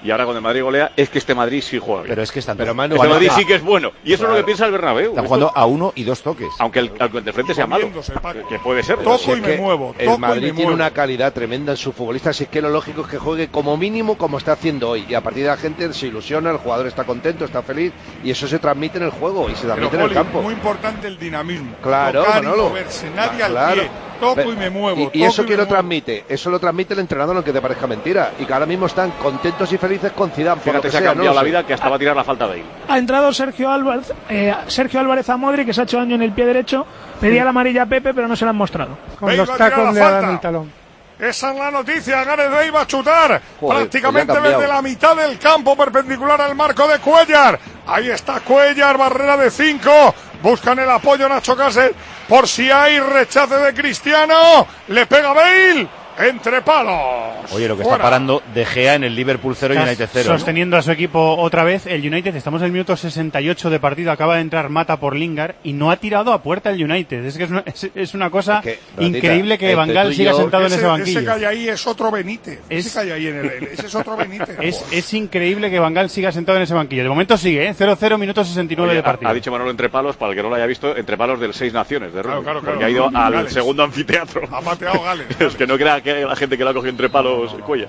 Y ahora cuando el Madrid golea, es que este Madrid sí juega bien. Pero es que están Pero Manu, este Madrid sí que es bueno. Y eso claro. es lo que piensa el Bernabéu. Están jugando a uno y dos toques. Aunque el, aunque el de frente sea malo. Que puede ser. Toco si y me muevo. El Madrid tiene una calidad tremenda en sus futbolistas. Es que lo lógico es que juegue como mínimo como está haciendo hoy. Y a partir de la gente se ilusiona, el jugador está contento, está feliz. Y eso se transmite en el juego y se transmite Pero, en el campo. Muy importante el dinamismo. Claro, Tocar Manolo. y moverse, nadie claro. al pie. Toco y me muevo. Y, y eso quién lo transmite, eso lo transmite el entrenador, aunque te parezca mentira. Y que ahora mismo están contentos y felices con Zidane. Fíjate, se ha cambiado no la vida que hasta va a tirar la falta de él. Ha entrado Sergio Álvarez, eh, Sergio Álvarez a Modri, que se ha hecho daño en el pie derecho. Pedía la amarilla a Pepe, pero no se la han mostrado. Con los tacos le dan el talón. Esa es la noticia. Gareth Bale va a chutar Joder, prácticamente pues desde la mitad del campo, perpendicular al marco de Cuéllar. Ahí está Cuéllar, barrera de cinco. Buscan el apoyo Nacho Cáceres por si hay rechace de Cristiano. Le pega Bale. Entre palos. Oye, lo que Fuera. está parando De Gea en el Liverpool cero y United cero. Sosteniendo ¿no? a su equipo otra vez. El United, estamos en el minuto sesenta y ocho de partido. Acaba de entrar Mata por Lingard y no ha tirado a puerta el United. Es que es una, es, es una cosa es que, increíble que Van Gaal siga sentado ese, en ese banquillo. Ese que hay ahí es otro Benítez. Es, ese que hay ahí en el, ese es otro Benítez. Es, es increíble que Van Gaal siga sentado en ese banquillo. De momento sigue, ¿eh? cero cero, minuto sesenta y nueve Oye, de partido. Ha, ha dicho Manolo entre palos, para el que no lo haya visto, entre palos del Seis Naciones de rugby. Claro, claro, porque claro, ha ido claro, al Gales. segundo anfiteatro. Ha pateado Gales. Es que no crea que la gente que lo ha cogido entre palos no, no, no. Cuella.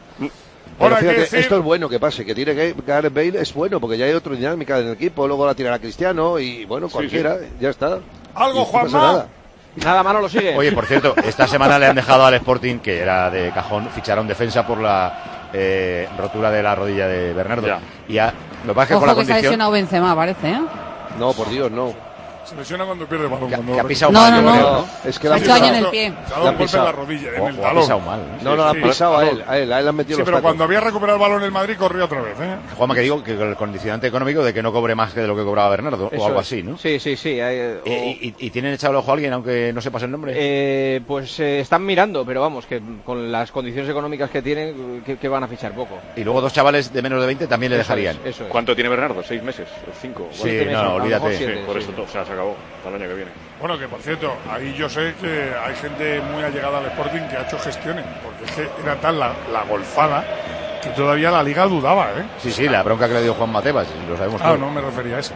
Pero fíjate, decir... esto es bueno que pase, que tire Gareth Bale es bueno, porque ya hay otra dinámica en el equipo, luego la tirará Cristiano y bueno, cualquiera, sí, sí. ya está. Algo, no Juanma. Nada. Nada, Manolo sigue. Oye, por cierto, esta semana le han dejado al Sporting, que era de cajón, fichar a un defensa por la eh, rotura de la rodilla de Bernardo. Ya. Y a, lo que pasa es que Ojo con la que condición... se ha lesionado Benzema, parece, ¿eh? No, por Dios, no. Se lesiona cuando pierde el balón. Que, cuando que ha pisado no, mal. No, no, no. no. Es que la ha hecho daño en el pie. Se ha dado un golpe en la rodilla, en o, el o talón. Ha pisado mal. No, no, lo sí, ha pisado sí, a él, a él, a él le han metido sí, los pero tacos. cuando había recuperado el balón el Madrid corrió otra vez, ¿eh? Juanma, que digo que con el condicionante económico de que no cobre más que de lo que cobraba Bernardo, Eso o algo es. así, ¿no? Sí, sí, sí. Hay, o... ¿Y, y, ¿Y tienen echado el ojo a alguien, aunque no sepas el nombre? Eh, pues eh, están mirando, pero vamos, que con las condiciones económicas que tienen, que, que van a fichar poco. Y luego dos chavales de menos de veinte también le eso dejarían. Es, eso es. ¿Cuánto tiene Bernardo? ¿Seis meses? ¿Cinco? Sí, meses, no, olvídate. Siete, sí, por eso todo, o sea, se acabó para el año que viene. Bueno, que por cierto, ahí yo sé que hay gente muy allegada al Sporting que ha hecho gestiones, porque es que era tal la, la golfada que todavía la Liga dudaba, ¿eh? Sí, sí, la bronca que le dio Juan Matebas, lo sabemos Ah, todos. no me refería a eso.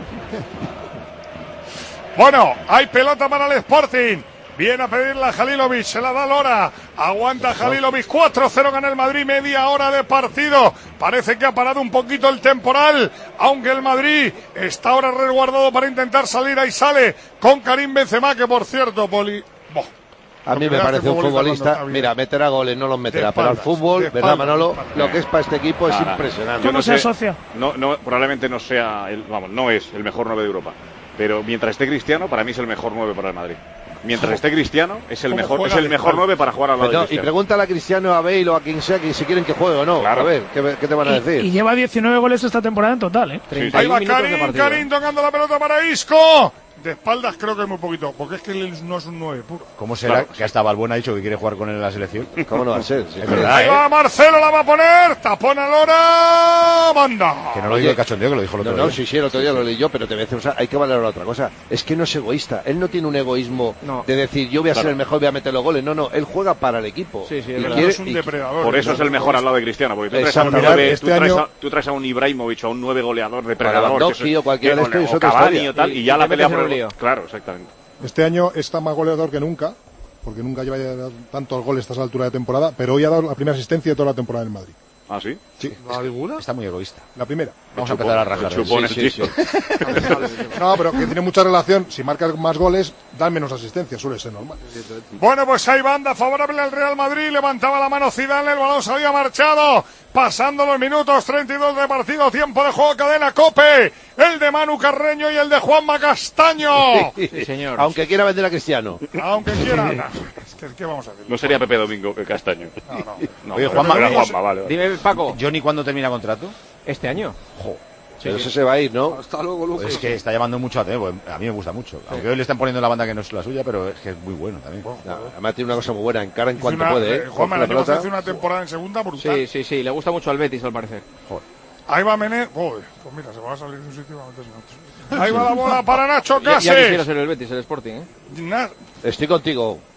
Bueno, hay pelota para el Sporting. Viene a pedirla a Halilovic, se la da Lora. Aguanta Halilovic, cuatro cero gana el Madrid, media hora de partido. Parece que ha parado un poquito el temporal, aunque el Madrid está ahora resguardado para intentar salir. Ahí sale con Karim Benzema, que por cierto, Poli... Boh. A mí me parece un futbolista, mira, meterá goles, no los meterá, pero al fútbol, ¿verdad, Manolo? Lo que es para este equipo es impresionante. ¿Cómo se asocia? No, no, probablemente no sea, el, vamos, no es el mejor nueve de Europa, pero mientras esté Cristiano, para mí es el mejor nueve para el Madrid. Mientras esté Cristiano, es el mejor es el mejor nueve para jugar al lado de Cristiano. Y pregúntale a Cristiano, a Bale o a quien sea que si quieren que juegue o no. Claro. A ver, ¿qué, qué te van a decir? Y, y lleva diecinueve goles esta temporada en total, ¿eh? Sí, sí. Ahí va Karim, Karim tocando la pelota para Isco. De espaldas creo que es muy poquito, porque es que él no es un nueve puro. ¿Cómo será claro. que hasta Balbuena ha dicho que quiere jugar con él en la selección? ¿Cómo no va a ser? Sí, es verdad, Ahí ¿eh? va Marcelo, la va a poner, tapón a Lora, banda. Que no lo digo el cachondeo, que lo dijo el otro no, día. No, sí, sí, el otro día lo leí yo, pero te voy a decir, o sea, hay que valorar otra cosa. Es que no es egoísta, él no tiene un egoísmo no. de decir yo voy a claro. ser el mejor, voy a meter los goles. No, no, él juega para el equipo. Sí, sí, y quiere, quiere, es un depredador. Por eso es el mejor al lado de Cristiano, porque tú traes, a un, nueve, tú, traes a, tú traes a un Ibrahimovic, a un nueve goleador, depredador, que o cualquiera de estos, o Cavani o tal, y ya la pelea por el lío. Claro, exactamente. Este año está más goleador que nunca, porque nunca lleva tantos goles a esta altura de temporada, pero hoy ha dado la primera asistencia de toda la temporada en el Madrid. ¿Ah, sí? Sí. ¿Alguna? Está muy egoísta. La primera. Vamos a empezar a rajar. Sí, sí, sí. No, pero que tiene mucha relación. Si marcas más goles, dan menos asistencia, suele ser normal. Bueno, pues hay banda favorable al Real Madrid. Levantaba la mano Zidane, el balón se había marchado. Pasando los minutos, treinta y dos de partido, tiempo de juego, cadena COPE. El de Manu Carreño y el de Juanma Castaño. Sí, señor. Aunque quiera vender a Cristiano. Aunque quiera. No, es que, ¿qué vamos a hacer? No sería Pepe Domingo que Castaño. No, no. no Oye, Juanma, Juanma, vale, vale. Dime, Paco. ¿Johnny cuándo termina contrato? Este año. Jo. Pero eso se va a ir, ¿no? Hasta luego, Lucas. Es que está llamando mucho a atención. A mí me gusta mucho. Aunque hoy le están poniendo la banda que no es la suya, pero es que es muy bueno también. No, además tiene una cosa muy buena, encara en cuanto una, puede, ¿eh? Juanma, el año pasado hace una temporada en segunda brutal. Sí, sí, sí. Le gusta mucho al Betis, al parecer. Joder. Ahí va Mené. Joder, pues mira, se va a salir de un sitio y va a meterse en otro. Ahí va la bola para Nacho Ya, Cáceres. ya quisiera ser el Betis, el Sporting, ¿eh? Na- Estoy contigo.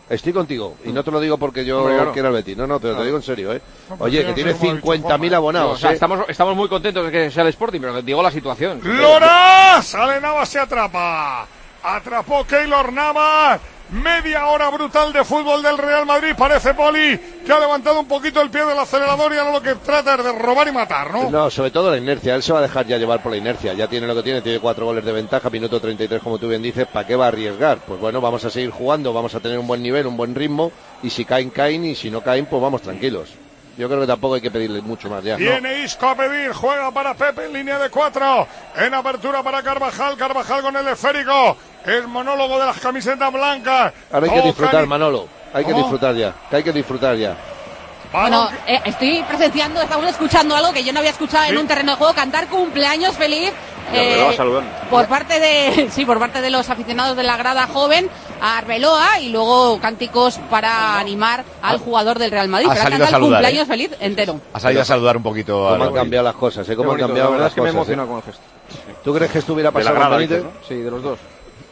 Estoy contigo, y no te lo digo porque yo Hombre, claro. quiera el Betis, no, no, te, Claro. te digo en serio, ¿eh? No, Oye, pero que yo tiene no sé cómo ha dicho cincuenta mil Juanma. abonados, O sea, ¿eh? estamos, estamos muy contentos de que sea el Sporting, pero digo la situación. ¡Lora! Sale Navas, se atrapa. Atrapó Keylor Navas. Media hora brutal de fútbol del Real Madrid. Parece, Poli, que ha levantado un poquito el pie del acelerador y ahora lo que trata es de robar y matar, ¿no? No, sobre todo la inercia. Él se va a dejar ya llevar por la inercia. Ya tiene lo que tiene, tiene cuatro goles de ventaja, minuto treinta y tres, como tú bien dices. ¿Para qué va a arriesgar? Pues bueno, vamos a seguir jugando, vamos a tener un buen nivel, un buen ritmo. Y si caen, caen. Y si no caen, pues vamos tranquilos. Yo creo que tampoco hay que pedirle mucho más ya. Viene Isco a pedir, juega para Pepe en línea de cuatro, en apertura para Carvajal, Carvajal con el esférico, el monólogo de las camisetas blancas. Ahora hay que Oh, disfrutar, Cani- Manolo. Hay que ¿Cómo? disfrutar ya. Que hay que disfrutar ya. Bueno, eh, estoy presenciando, estamos escuchando algo que yo no había escuchado en un terreno de juego, cantar cumpleaños feliz. Y Arbeloa saludando. por parte de sí, por parte de los aficionados de la grada joven a Arbeloa y luego cánticos para animar al jugador del Real Madrid. Ha Pero salido canta a el saludar, cumpleaños ¿eh? feliz entero. Ha salido a saludar un poquito a Cómo han Rodri. cambiado las cosas, ¿eh? Cómo han Qué bonito, cambiado la verdad las es que me he cosas. emocionado ¿eh? con el gesto. ¿Tú crees que estuviera De la pasando grada, Benítez? dices, ¿no? Sí, de los dos.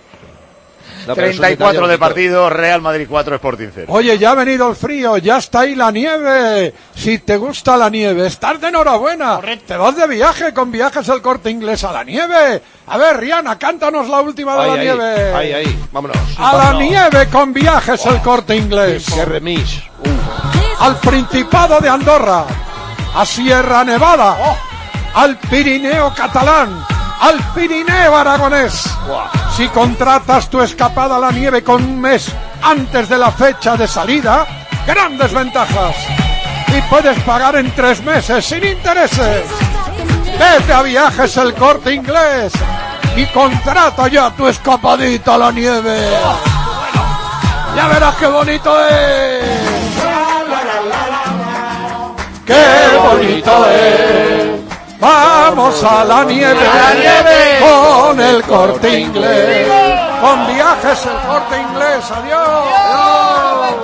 No, pero es un treinta y cuatro detalle de bonito. partido, Real Madrid cuatro, Sporting cero. Oye, ya ha venido el frío, ya está ahí la nieve. Si te gusta la nieve, estás de enhorabuena. Te vas de viaje con Viajes El Corte Inglés a la nieve. A ver, Rihanna, cántanos la última de Ahí, la ahí, nieve. ahí, ahí, vámonos. A la Vámonos. nieve con Viajes El Corte Inglés. Qué remis. Al Principado de Andorra, a Sierra Nevada, al Pirineo catalán, al Pirineo aragonés. Si contratas tu escapada a la nieve con un mes antes de la fecha de salida, grandes ventajas. Y puedes pagar en tres meses sin intereses. Vete a Viajes El Corte Inglés y contrata ya tu escapadita a la nieve. Ya verás qué bonito es. ¡Qué bonito es! Vamos a la nieve, ¡A la nieve! con El Corte Inglés, con Viajes El Corte Inglés. ¡Adiós!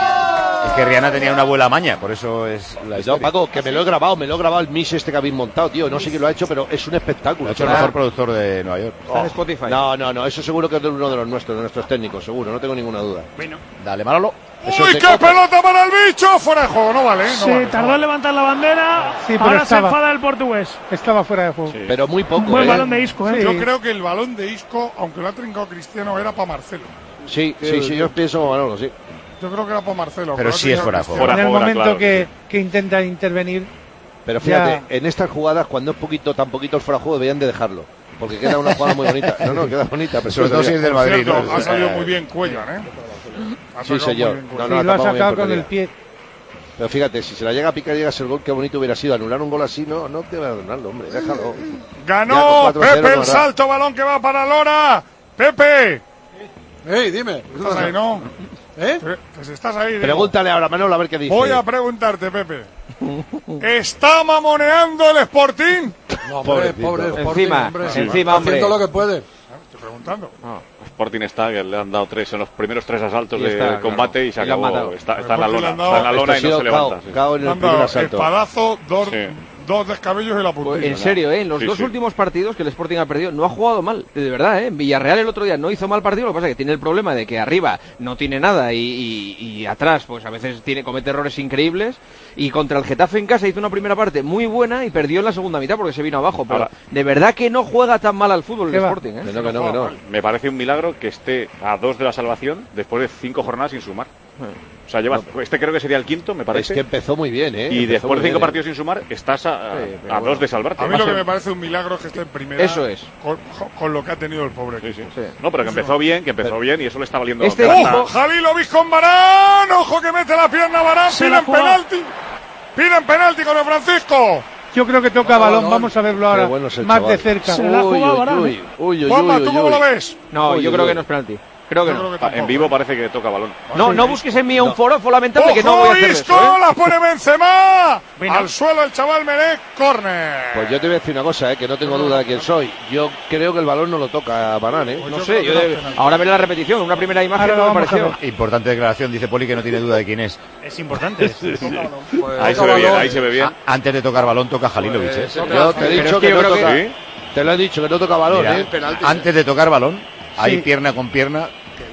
Es que Rihanna tenía una abuela maña, por eso es la No, historia. Paco, que me lo he grabado, me lo he grabado el mix este que habéis montado, tío. No sé quién lo ha hecho, pero es un Lo espectáculo. ha hecho el chaval. mejor productor de Nueva York. Está en Spotify. No, no, no, eso seguro que es de uno de los nuestros, de nuestros técnicos, seguro, no tengo ninguna duda. Dale, Manolo. Eso ¡Uy, es de qué Copa. pelota para el bicho! Fuera de juego, no vale, ¿eh? No Sí, vale, tardó no en levantar la bandera. Sí, pero ahora estaba. se enfada el portugués. Estaba fuera de juego. Sí. Pero muy poco, Buen ¿eh? balón de Isco, ¿eh? Sí. Yo creo que el balón de Isco, aunque lo ha trincado Cristiano, era para Marcelo. Sí, sí, sí, yo pienso, Manolo, sí. Yo creo que era para Marcelo. Pero lo ha sí es trincado fuera de Cristiano. Fuera En el juego era momento claro, que, que intenta intervenir, Pero fíjate, Ya. en estas jugadas, cuando es poquito, tan poquito el fuera de juego, deberían de dejarlo. Porque queda una jugada muy bonita. No, no, queda bonita. Pero Sobre todo si es del Por Madrid, cierto, ¿no? ha salido Eh, muy bien Cuellar, ¿eh? Ha Sí, sacado señor. muy bien Cuellar. No, sí, no, lo ha tapado bien sacado con portería. el pie. Pero fíjate, si se la llega a picar y llega a ser gol, qué bonito hubiera sido. Anular un gol así, no, no te va a donarlo, hombre, déjalo. Ya Ganó con cuatro cero, Pepe el no hará. salto, balón que va para Lora. Pepe, Ey, dime. estás ahí, ¿no? ¿Eh? Que- Que si estás ahí. digo. Pregúntale ahora, Manolo, a ver qué dice. Voy a preguntarte, Pepe. ¿Está mamoneando el Sporting? No, hombre, Pobrecito. pobre Sporting, Encima, hombre. encima, hombre. Haciendo lo que puede. Estoy preguntando. No, Sporting está, que le han dado tres en los primeros tres asaltos Y de está, claro. combate y se Y lo han acabó. matado. Está, está en la Sporting le lona, han dado- está en la lona y Esto ha no se sido cao, levanta. sí. cao en Le el han primer dado asalto. espadazo, dos, Sí. dos descabellos y la puntilla. En serio, ¿eh? En los Sí, dos sí. últimos partidos que el Sporting ha perdido, no ha jugado mal, de verdad, ¿eh? En Villarreal el otro día no hizo mal partido, lo que pasa es que tiene el problema de que arriba no tiene nada y, y- y atrás, pues a veces tiene comete errores increíbles. Y contra el Getafe en casa hizo una primera parte muy buena y perdió en la segunda mitad porque se vino abajo. Pero Ahora- de verdad que no juega tan mal al fútbol el ¿Qué va? Sporting, ¿eh? Que no, que no, que no. Me parece un milagro que esté a dos de la salvación después de cinco jornadas sin sumar. O sea, lleva, este creo que sería el quinto, me Es parece. que empezó muy bien, ¿eh? y Empezó después muy de cinco bien, ¿eh? partidos sin sumar, estás a, a- Sí, pero a bueno. dos de salvarte. A mí Va lo a que ser- me parece un milagro es que esté en primera. Eso es. Con, con lo que ha tenido el pobre. Sí, sí. Sí. No, pero que empezó bien, que empezó bien y eso le está valiendo. Este la equipo- ¡Oh! Jalilo con Varane. Ojo que mete la pierna Varane. Se la Piden juega. penalti. Piden penalti con el Francisco. Yo creo que toca balón, vamos a verlo ahora Qué bueno es el más chaval. de cerca. Se la ha Uy, jugado uy, Varane. uy, uy, uy, Juanma, uy, ¿tú uy, cómo uy. lo ves? No, Uy, yo uy, creo uy. que no es penalti. Creo que Yo no. creo que Ah, En tampoco. vivo parece que toca balón. No, no busques en mí un forofo lamentable que no voy a ¡Ojo, hacer Isco! eso, ¿eh? La pone Benzema. Bueno. Al suelo el chaval Merek. Córner. Pues yo te voy a decir una cosa, ¿eh? Que no tengo duda de quién soy. Yo creo que el balón no lo toca a Varane, ¿eh? Pues No yo sé, creo yo que de- no es penalti. ahora veré la repetición, una primera imagen Ahora no me vamos a pareció. ver. Importante declaración, dice Poli que no tiene duda de quién es. Es importante. Pues Ahí se ve bien, ahí se ve bien. A- Antes de tocar balón toca Jalilovic, ¿eh? Yo te he Pero dicho es que que, yo no creo que- toca. ¿Sí? Te lo he dicho, que no toca balón, Mira, ¿eh? antes de tocar balón, ahí Sí. pierna con pierna,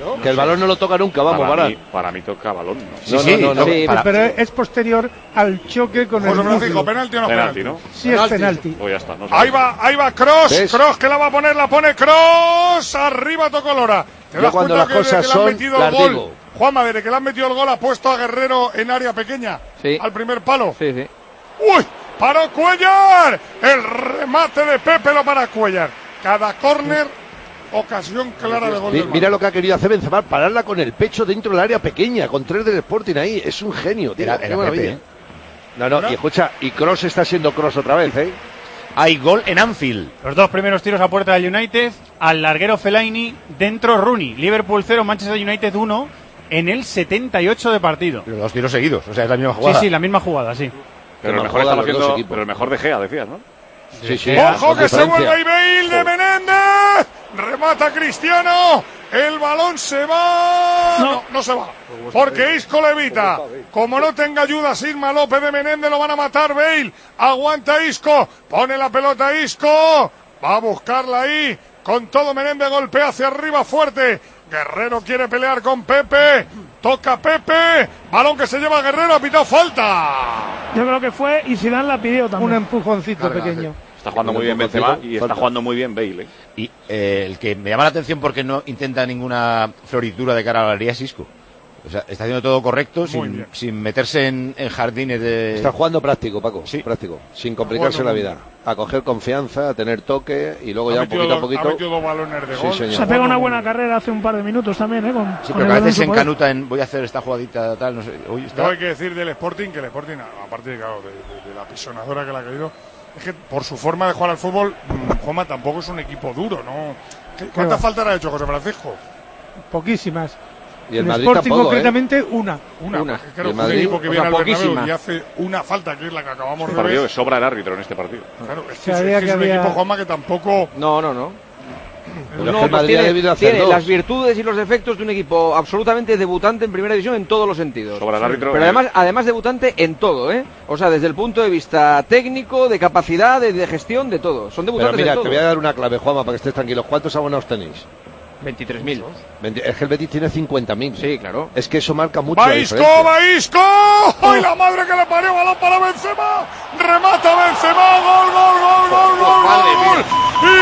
¿no? Que el balón no lo toca nunca, vamos, para Varane. mí, para mí toca balón. ¿no? Sí, no, sí, no, no, sí, para... pero es posterior al choque con José el Francisco, ¿penalti o no penalti? penalti? ¿no? Sí, es penalti. Pues ya está. No sé. Ahí va, ahí va Kroos, Kroos que la va a poner, la pone Kroos, arriba tocó Lora. ¿Te Yo das cuando cuenta las que cosas desde que le son, han metido las el gol? digo. Juanma, desde que le han metido el gol ha puesto a Guerrero en área pequeña, sí. al primer palo. Sí, sí. ¡Uy! ¡Paró Cuellar! El remate de Pepe lo para Cuellar. Cada córner, ocasión clara de gol. Mi, mira lo que ha querido hacer Benzema, pararla con el pecho dentro del área pequeña, con tres del Sporting ahí. Es un genio, tío. Era, Qué era maravilla. Pepe, ¿eh? No, no, y escucha, y Kroos está siendo Kroos otra vez, ¿eh? Hay gol en Anfield. Los dos primeros tiros a puerta del United, al larguero Fellaini, dentro Rooney. Liverpool cero, Manchester United uno, en el setenta y ocho de partido. Pero dos tiros seguidos, o sea, es la misma jugada. Sí, sí, la misma jugada, sí. Pero el mejor estaba haciendo, pero el mejor de Gea, decías, ¿no? Sí, sí. ¡Ojo que se vuelve ahí Bale de Menéndez! Remata Cristiano. El balón se va. No, no, no se va. Porque Isco lo evita. Como no tenga ayuda Sirma López de Menéndez, lo van a matar Bale. Aguanta Isco. Pone la pelota Isco. Va a buscarla ahí. Con todo Menéndez golpea hacia arriba fuerte. Guerrero quiere pelear con Pepe. Toca Pepe. Balón que se lleva Guerrero. Ha pitado falta. Yo creo que fue y Zidane la pidió también. Un empujoncito Carga, pequeño. Está jugando muy bien Benzema y está jugando muy bien Bale. ¿eh? Y eh, el que me llama la atención porque no intenta ninguna floritura de cara a la galería es Isco. O sea, está haciendo todo correcto, sin, sin meterse en, en jardines de... Está jugando práctico, Paco, sí. práctico, sin complicarse la vida. A coger confianza, a tener toque y luego ha ya poquito dos, a poquito... Ha metido dos balones de sí, gol. señor. Se pega una buena carrera hace un par de minutos también, ¿eh? Con, Sí, con pero a veces se en su poder. encanuta en voy a hacer esta jugadita tal, no sé. Hoy está... No hay que decir del Sporting que el Sporting, aparte de, claro, de, de, de la pisonadora que le ha caído, es que por su forma de jugar al fútbol, Juanma tampoco es un equipo duro, ¿no? ¿Cuántas faltas ha hecho José Francisco? Poquísimas. Y el en Madrid Sporting tampoco, concretamente, ¿eh? una. Una. Una. Es que claro, El un Madrid, equipo que o viene sea, al Bernabéu poquísima. y hace una falta, que es la que acabamos Un de partido ver. que sobra el árbitro en este partido. Claro, es que, Se es, veía que que es un había- equipo, Juanma, que tampoco... No, no, no. Pero No, es que el pues Madrid ha tiene, debido hacer tiene dos. las virtudes y los defectos de un equipo absolutamente debutante en primera división en todos los sentidos. Sobra el árbitro. Pero eh, además, además debutante en todo, ¿eh? O sea, desde el punto de vista técnico, de capacidad, de, de gestión, de todo. Son Pero debutantes mira, en todo. te voy a dar una clave, Juanma, para que estés tranquilo. ¿Cuántos abonados tenéis? veintitrés mil. Es que el Betis tiene cincuenta mil. Sí, claro. Es que eso marca mucho ¡Va la Isco, diferencia. va Isco! ¡Ay, la madre que le parió! ¡Balón para Benzema! ¡Remata Benzema! ¡Gol, gol, gol, gol, gol, Madre gol! mía. ¡Y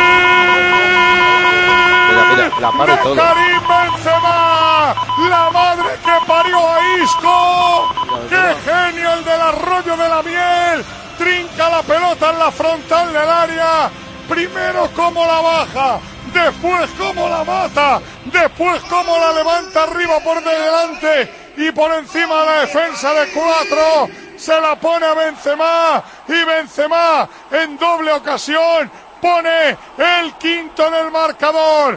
gol! Mira, mira, la paro de todo. Karim Benzema! ¡La madre que parió a Isco! ¡Qué genio el del Arroyo de la Miel! Trinca la pelota en la frontal del área. Primero cómo la baja, después cómo la mata, después cómo la levanta arriba por delante y por encima de la defensa de cuatro. Se la pone a Benzema y Benzema en doble ocasión pone el quinto en el marcador.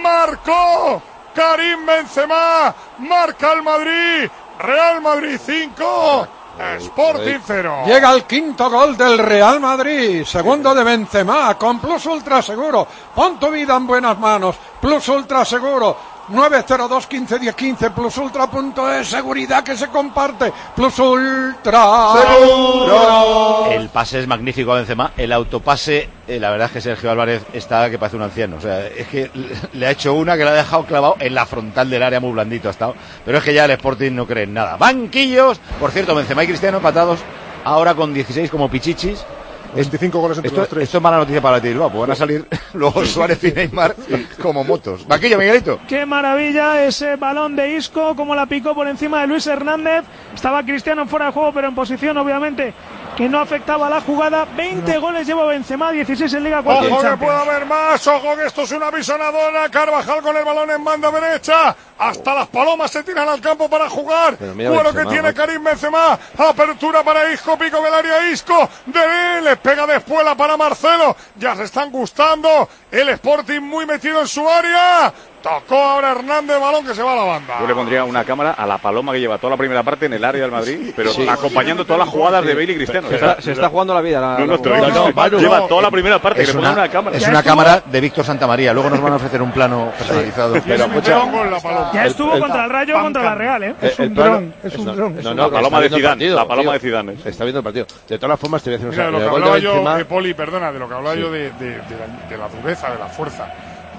Marcó Karim Benzema, marca el Madrid, Real Madrid cinco, Sporting cero. Llega el quinto gol del Real Madrid, segundo de Benzema, con Plus Ultra Seguro. Pon tu vida en buenas manos, Plus Ultra Seguro. nueve cero dos quince diez quince, plusultra punto es, seguridad que se comparte, Plus Ultra Seguro. El pase es magnífico a Benzema, el autopase, eh, la verdad es que Sergio Álvarez está que parece un anciano, o sea, es que le ha hecho una que le ha dejado clavado en la frontal del área, muy blandito ha estado, pero es que ya el Sporting no cree en nada. Banquillos, por cierto, Benzema y Cristiano empatados ahora con dieciséis como pichichis. veinticinco goles entre Esto, los tres. esto es mala noticia para el Bilbao, pues van a salir luego Suárez y Neymar como motos. Banquillo, Miguelito. Qué maravilla ese balón de Isco, como la picó por encima de Luis Hernández. Estaba Cristiano fuera de juego, pero en posición, obviamente, que no afectaba la jugada. veinte no. goles lleva Benzema, dieciséis en Liga, cuatro Ojo en que puede haber más, ojo que esto es una bisonadora. Carvajal con el balón en banda derecha. Hasta las palomas se tiran al campo para jugar. Bueno que tiene Karim Benzema. Apertura para Isco, pico del área Isco. De le pega de espuela para Marcelo. Ya se están gustando. El Sporting muy metido en su área. Tocó ahora Hernández, balón que se va a la banda. Yo le pondría una cámara a la paloma que lleva toda la primera parte en el área del Madrid, pero sí, acompañando todas las jugadas de Bale y Cristiano. Se está, se está jugando la vida. La, no, no, la no, no, Manu, lleva no, toda la primera parte, es que le una, una cámara. Es una cámara de Víctor Santamaría, luego nos van a ofrecer un plano personalizado. Sí. Pero, escucha, ya estuvo el, el, contra el Rayo, panca. Contra la Real, ¿eh? Es un dron, es un dron. No, no, la paloma de Zidane, la paloma de Zidane. Se está viendo el partido. De todas las formas, te voy a decir una cosa. De lo que hablaba yo, de Poli, perdona, de lo que hablaba yo de, de, de, la, de la dureza, de la fuerza.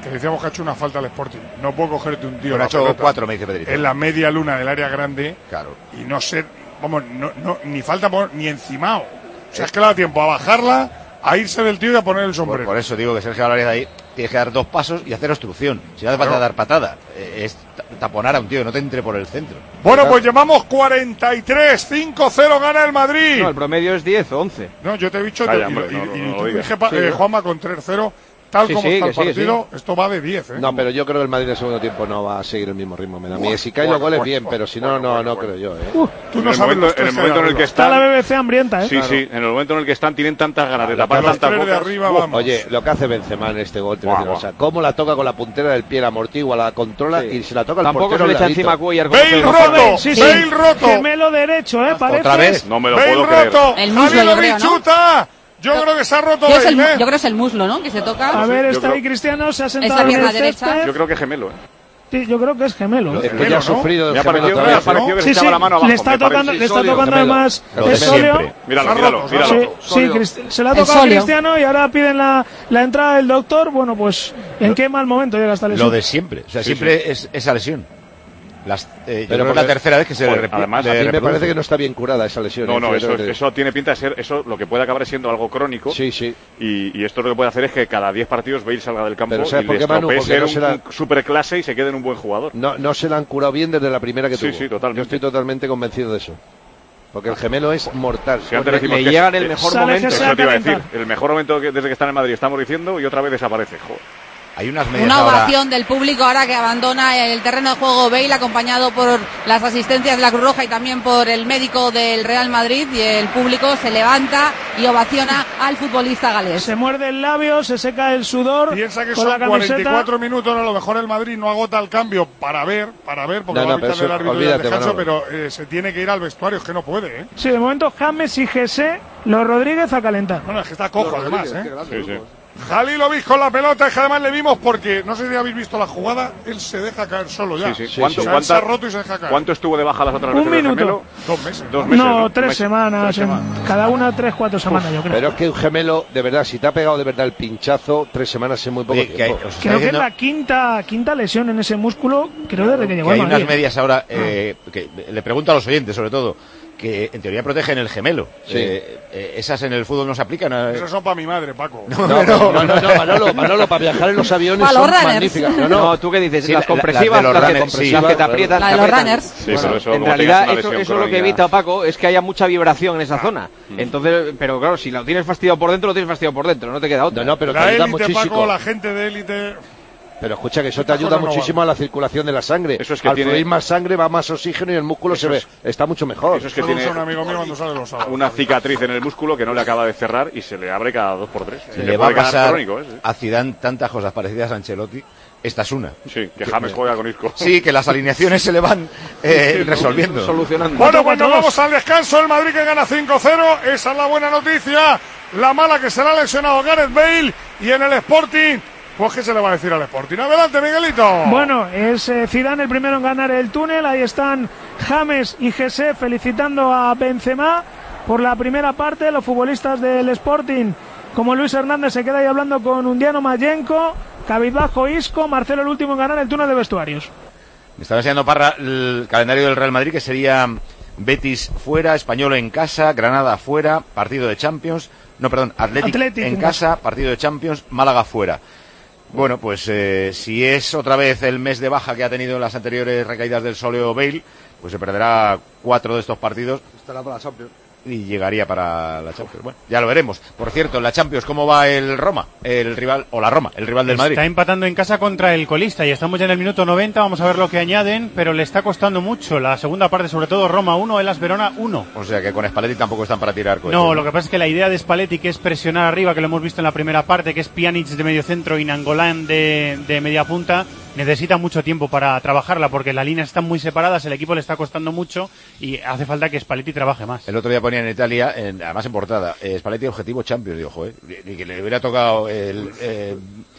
que decíamos que ha hecho una falta al Sporting. No puedo cogerte un tío Pero ha hecho cuatro, me dice Pedrito. En la media luna del área grande. Claro. Y no ser, vamos, no, no, ni falta por, ni encimado. O sea, es que le da tiempo a bajarla, a irse del tío y a poner el sombrero. Por, por eso digo que Sergio Álvarez ahí tienes que dar dos pasos y hacer obstrucción. Si no hace falta dar patada, eh, es taponar a un tío que no te entre por el centro. Bueno, pues llevamos cuarenta y tres, cinco cero gana el Madrid. No, el promedio es diez o once. No, yo te he dicho, Calla, te, hombre, y, no, y, no, y no tú digas. dije, pa, Sí, eh, ¿eh? Juanma, con tres cero, tal Sí, como sí, está el que sí, partido, sí. esto va de diez, ¿eh? No, pero yo creo que el Madrid en el segundo tiempo no va a seguir el mismo ritmo. Me da a mí. Buah, Si caen bueno, los goles, bueno, bien, bueno, pero si no, bueno, no, bueno, no bueno. creo yo, ¿eh? Uh, Tú En no el sabes momento, los en el tres que momento hay en el que arriba. está la están. B B C hambrienta, ¿eh? Sí, sí, en el momento en el que están tienen tantas ganas de La- tapar Los tantas tres de bocas. arriba, Uf, vamos. Oye, lo que hace Benzema en este gol, te voy a decir, Guau, o sea, cómo la toca con la puntera del pie, la amortigua, la controla Sí. y se la toca al Tampoco portero se le echa al ladito. encima a Cuellar. como Bale se- roto, Sí, sí. Bale roto. Gemelo derecho, ¿eh? Parece. Otra vez. No me lo Bale puedo creer. roto. El muslo, yo creo, ¿no? chuta. Yo creo que se ha roto Yo, es el, Bale, ¿eh? yo creo que es el muslo, ¿no? Que se toca. A ver, yo está creo- ahí Cristiano, se ha la sentado en pierna el derecha. césped. Yo creo que gemelo, ¿eh? Sí, yo creo que es gemelo. Es que Gemelo, ya ha ¿no? sufrido Me del ha gemelo parecido, otra me ha vez. parecido que Sí, se sí, echaba la mano abajo. le está me parece. tocando, le está sólido, tocando gemelo. además Lo de el sóleo. siempre. Míralo, Se ha míralo, roto, se ha míralo. roto. Sí, Sólido. Crist- se la ha El tocado a sóleo. Cristiano y ahora piden la, la entrada del doctor. Bueno, pues en qué mal momento llega esta lesión. Lo de siempre. O sea, Sí, siempre es esa lesión. Las, eh, yo Pero creo que es porque- la tercera vez que se Joder, le repite. además, A mí me parece que no está bien curada esa lesión. No, ¿eh? no, Yo eso, creo que- eso tiene pinta de ser, eso lo que puede acabar siendo algo crónico. Sí, sí. Y, y esto lo que puede hacer es que cada diez partidos Bale salga del campo Pero ¿sabes y por le qué, Manu? estropee Porque ser no un, será- un superclase y se quede en un buen jugador. No, no se la han curado bien desde la primera que Sí, tuvo. sí, totalmente. Yo estoy totalmente convencido de eso. Porque el gemelo es mortal. Si antes Le, decimos le que llega en es- el mejor Sale momento. que se Eso te iba a calentar. decir. El mejor momento que, desde que está en el Madrid estamos diciendo y otra vez desaparece. Joder. Hay unas medias Una ahora. ovación del público ahora que abandona el terreno de juego Bale, acompañado por las asistencias de la Cruz Roja y también por el médico del Real Madrid, y el público se levanta y ovaciona al futbolista galés. Se muerde el labio, se seca el sudor Piensa que con son la camiseta. cuarenta y cuatro minutos, a lo mejor el Madrid no agota el cambio para ver, para ver, porque No, va a no, pero pitar el eso, árbitro del olvídate, descanso, Manolo. pero eh, se tiene que ir al vestuario, es que no puede, ¿eh? Sí, de momento James y Jesse, los Rodríguez a calentar. Bueno, es que está cojo además, ¿eh? Sí, sí. Halilovic con la pelota, es que además le vimos porque, no sé si habéis visto la jugada, él se deja caer solo ya. Sí, sí. Sí, ¿Cuánto, O sea, él cuánta- se ha roto y se deja caer. ¿Cuánto estuvo de baja las otras Un veces el minuto. gemelo? Dos meses. Dos meses. No, Un tres mes. semanas, Tres en- semanas. cada una tres, cuatro semanas, yo creo. Pero es que un gemelo, de verdad, si te ha pegado de verdad el pinchazo, tres semanas es muy poco Oye, que hay- tiempo. os está Creo que es diciendo la quinta, quinta lesión en ese músculo, creo desde que llegó que hay al unas Madrid. medias ahora eh, que le pregunto a los oyentes, sobre todo, que en teoría protegen el gemelo. Sí. Eh, eh, esas en el fútbol no se aplican. eh. Esas son para mi madre, Paco. No, no, no, no, no, Manolo, Manolo, para viajar en los aviones Pa' los son runners. magníficas. No, No, no, tú qué dices, Sí, las la- compresivas, la de los las, que, runners, sí. las que te aprietan. La de te los aprietan. runners. Sí, pero eso, En como tengas realidad, una eso, lesión eso lo que crónica- evita, Paco, es que haya mucha vibración en esa zona. Entonces, pero claro, si lo tienes fastidiado por dentro, lo tienes fastidiado por dentro, no te queda otra. no, no, pero te La ayuda élite, muchísimo. Paco, la gente de élite. Pero escucha que eso te Estas ayuda cosas no muchísimo a la circulación de la sangre. Eso es que Al tiene- fluir más sangre va más oxígeno y el músculo Eso se ve, es- está mucho mejor. Eso es que Solo tiene usa un amigo mío cuando sale los sábados. una cicatriz en el músculo que no le acaba de cerrar y se le abre cada dos por tres. Le Le va a puede quedar pasar crónico, ¿eh? a Zidane tantas cosas parecidas a Ancelotti. Esta es una. Sí, que James juega con Isco. Sí, que las alineaciones se le van eh, resolviendo. Solucionando. Bueno, pues cuatro nos dos. vamos al descanso. El Madrid que gana cinco cero. Esa es la buena noticia. La mala que se le ha lesionado Gareth Bale. Y en el Sporting, pues ¿qué se le va a decir al Sporting? Adelante, Miguelito. Bueno, es eh, Zidane el primero en ganar el túnel. Ahí están James y Jesse felicitando a Benzema por la primera parte. Los futbolistas del Sporting, como Luis Hernández, se queda ahí hablando con Undiano Mayenko, cabizbajo Isco, Marcelo el último en ganar el túnel de vestuarios. Me estaba enseñando Parra el calendario del Real Madrid, que sería Betis fuera, Español en casa, Granada fuera, partido de Champions. No, perdón, Athletic, Athletic en en casa, partido de Champions, Málaga fuera. Bueno, pues eh, si es otra vez el mes de baja que ha tenido en las anteriores recaídas del sóleo Bale, pues se perderá cuatro de estos partidos Estará para la Champions. y llegaría para la Champions. Bueno, ya lo veremos. Por cierto, en la Champions, ¿cómo va el Roma? El rival, o la Roma, el rival del Madrid. Está empatando en casa contra el colista y estamos ya en el minuto noventa, vamos a ver lo que añaden, pero le está costando mucho. La segunda parte, sobre todo Roma uno, Hellas Verona uno. O sea que con Spalletti tampoco están para tirar cohetes. No, lo que pasa es que la idea de Spalletti, que es presionar arriba, que lo hemos visto en la primera parte, que es Pjanic de medio centro y Nainggolan de, de media punta, necesita mucho tiempo para trabajarla porque las líneas están muy separadas, el equipo le está costando mucho y hace falta que Spalletti trabaje más. El otro día ponía en Italia, en, además en portada, eh, Spalletti objetivo Champions, digo, joder, y que le hubiera tocado el, eh,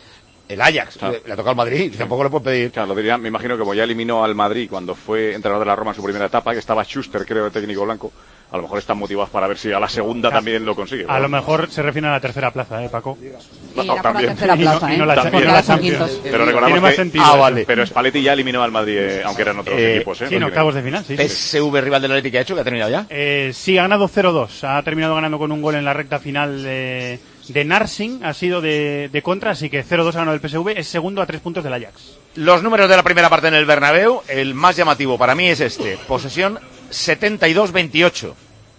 El Ajax, claro. le, le ha tocado al Madrid, sí. tampoco le puedo pedir. Claro, lo diría, me imagino que como ya eliminó al Madrid cuando fue entrenador de la Roma en su primera etapa, que estaba Schuster, creo, de técnico blanco, a lo mejor están motivados para ver si a la segunda claro. también lo consigue. A lo mejor se refiere a la tercera plaza, ¿eh, Paco? Sí, no, también. La tercera plaza, y no, y no la, también. No la Champions. Pero recordamos que... Sentido, ah, vale. Pero Spalletti ya eliminó al Madrid, eh, aunque eran otros eh, equipos, ¿eh? Sí, en octavos de final, sí. P S V, rival del Atlético, ¿ha hecho? ¿Que ha terminado ya? Eh, sí, ha ganado cero dos. Ha terminado ganando con un gol en la recta final de... de Narsing, ha sido de, de contra, así que cero dos ha ganado el P S V, es segundo a tres puntos del Ajax. Los números de la primera parte en el Bernabéu, el más llamativo para mí es este, posesión setenta y dos veintiocho,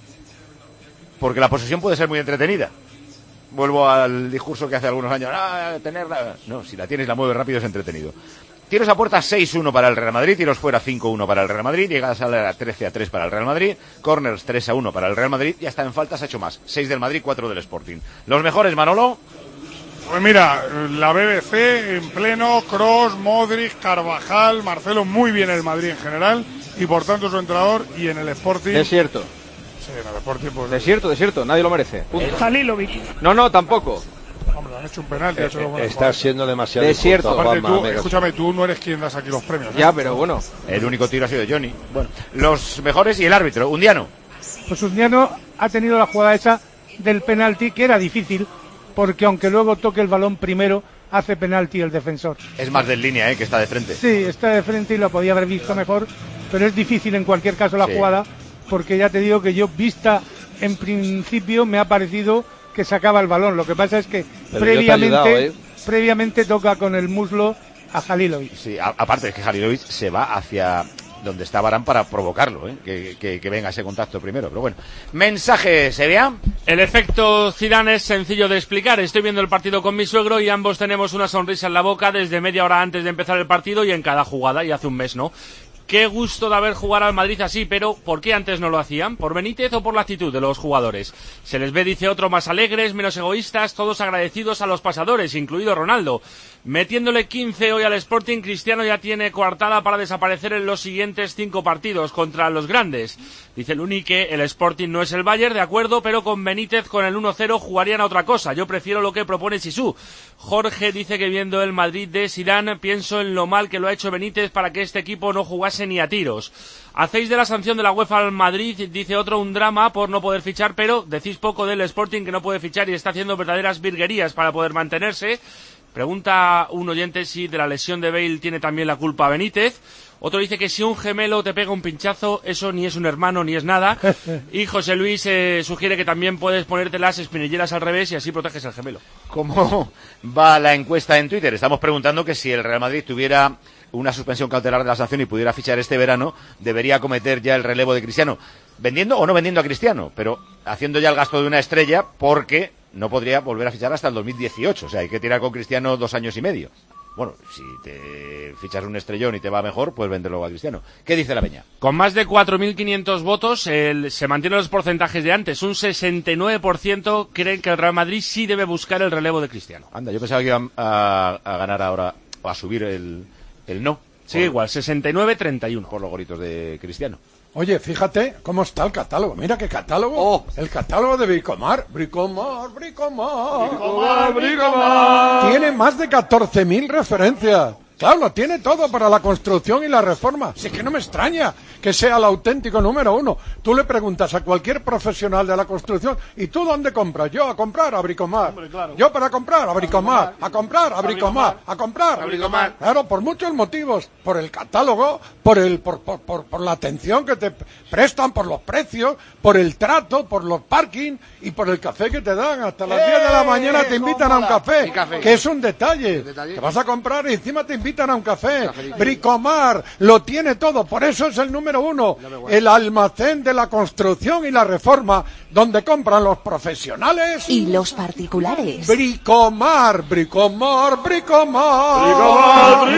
porque la posesión puede ser muy entretenida. Vuelvo al discurso que hace algunos años, ah, tenerla, no, si la tienes la mueves rápido es entretenido. Tiros a puerta seis uno para el Real Madrid, tiros fuera cinco uno para el Real Madrid, llegadas a la trece a tres para el Real Madrid, corners tres a uno para el Real Madrid y hasta en faltas ha hecho más, seis del Madrid, cuatro del Sporting. Los mejores, Manolo. Pues mira, la B B C en pleno, Kroos, Modric, Carvajal, Marcelo, muy bien el Madrid en general y por tanto su entrenador, y en el Sporting... Desierto. Sí, en el Sporting pues... Desierto, desierto, nadie lo merece. Halilovic. No, no, tampoco. Hombre, han hecho un penalti. Eh, eh, Estás siendo demasiado desierto. Aparte, tú, escúchame, tú no eres quien das aquí los premios, ¿eh? Ya, pero bueno. El único tiro ha sido Johnny. Bueno, los mejores y el árbitro, Undiano. Pues Undiano ha tenido la jugada esa del penalti, que era difícil, porque aunque luego toque el balón primero, hace penalti el defensor. Es más de línea, ¿eh? Que está de frente. Sí, está de frente y lo podía haber visto mejor, pero es difícil en cualquier caso la sí. jugada, porque ya te digo que yo, vista en principio, me ha parecido que sacaba el balón. Lo que pasa es que pero previamente ayudado, ¿eh? previamente toca con el muslo a Halilovic. Sí, a, aparte es que Halilovic se va hacia donde está Varane para provocarlo, ¿eh? que, que, que venga ese contacto primero. Pero bueno, mensaje, ¿se vea? El efecto Zidane es sencillo de explicar. Estoy viendo el partido con mi suegro y ambos tenemos una sonrisa en la boca desde media hora antes de empezar el partido y en cada jugada, y hace un mes, ¿no? Qué gusto de haber jugado al Madrid así, pero ¿por qué antes no lo hacían? ¿Por Benítez o por la actitud de los jugadores? Se les ve, dice otro, más alegres, menos egoístas, todos agradecidos a los pasadores, incluido Ronaldo. Metiéndole quince hoy al Sporting, Cristiano ya tiene coartada para desaparecer en los siguientes cinco partidos contra los grandes. Dice Luni que el Sporting no es el Bayern, de acuerdo, pero con Benítez con el uno cero jugarían a otra cosa. Yo prefiero lo que propone Sisu. Jorge dice que viendo el Madrid de Zidane pienso en lo mal que lo ha hecho Benítez para que este equipo no jugase ni a tiros. Hacéis de la sanción de la UEFA al Madrid, dice otro, un drama por no poder fichar, pero decís poco del Sporting que no puede fichar y está haciendo verdaderas virguerías para poder mantenerse. Pregunta un oyente si de la lesión de Bale tiene también la culpa Benítez. Otro dice que si un gemelo te pega un pinchazo, eso ni es un hermano ni es nada. Y José Luis eh, sugiere que también puedes ponerte las espinilleras al revés y así proteges al gemelo. ¿Cómo va la encuesta en Twitter? Estamos preguntando que si el Real Madrid tuviera una suspensión cautelar de la sanción y pudiera fichar este verano, debería acometer ya el relevo de Cristiano. Vendiendo o no vendiendo a Cristiano, pero haciendo ya el gasto de una estrella, porque no podría volver a fichar hasta el dos mil dieciocho. O sea, hay que tirar con Cristiano dos años y medio. Bueno, si te fichas un estrellón y te va mejor, pues véndelo a Cristiano. ¿Qué dice la peña? Con más de cuatro mil quinientos votos, el, se mantienen los porcentajes de antes. Un sesenta y nueve por ciento creen que el Real Madrid sí debe buscar el relevo de Cristiano. Anda, yo pensaba que iban a, a ganar ahora, o a subir el, el no. Sí, igual, sesenta y nueve treinta y uno. Por los goritos de Cristiano. Oye, fíjate cómo está el catálogo. Mira qué catálogo. Oh. El catálogo de Bricomar. Bricomar, Bricomar. Bricomar, Bricomar. Tiene más de catorce mil referencias. Claro, lo tiene todo para la construcción y la reforma. Si es que no me extraña que sea el auténtico número uno. Tú le preguntas a cualquier profesional de la construcción, ¿y tú dónde compras? Yo a comprar a Bricomar. Hombre, claro. Yo para comprar a Bricomar. A comprar a Bricomar. A comprar a Bricomar. Claro, por muchos motivos. Por el catálogo, por el por, por, por, por la atención que te prestan, por los precios, por el trato, por los parking y por el café que te dan. Hasta las diez de la mañana te invitan a un café, café. Que es un detalle. ¿Detalle? Te vas a comprar y encima te invitan a un café. café. Bricomar lo tiene todo, por eso es el número uno. El almacén de la construcción y la reforma, donde compran los profesionales y los particulares. Bricomar, Bricomar, Bricomar. Bricomar,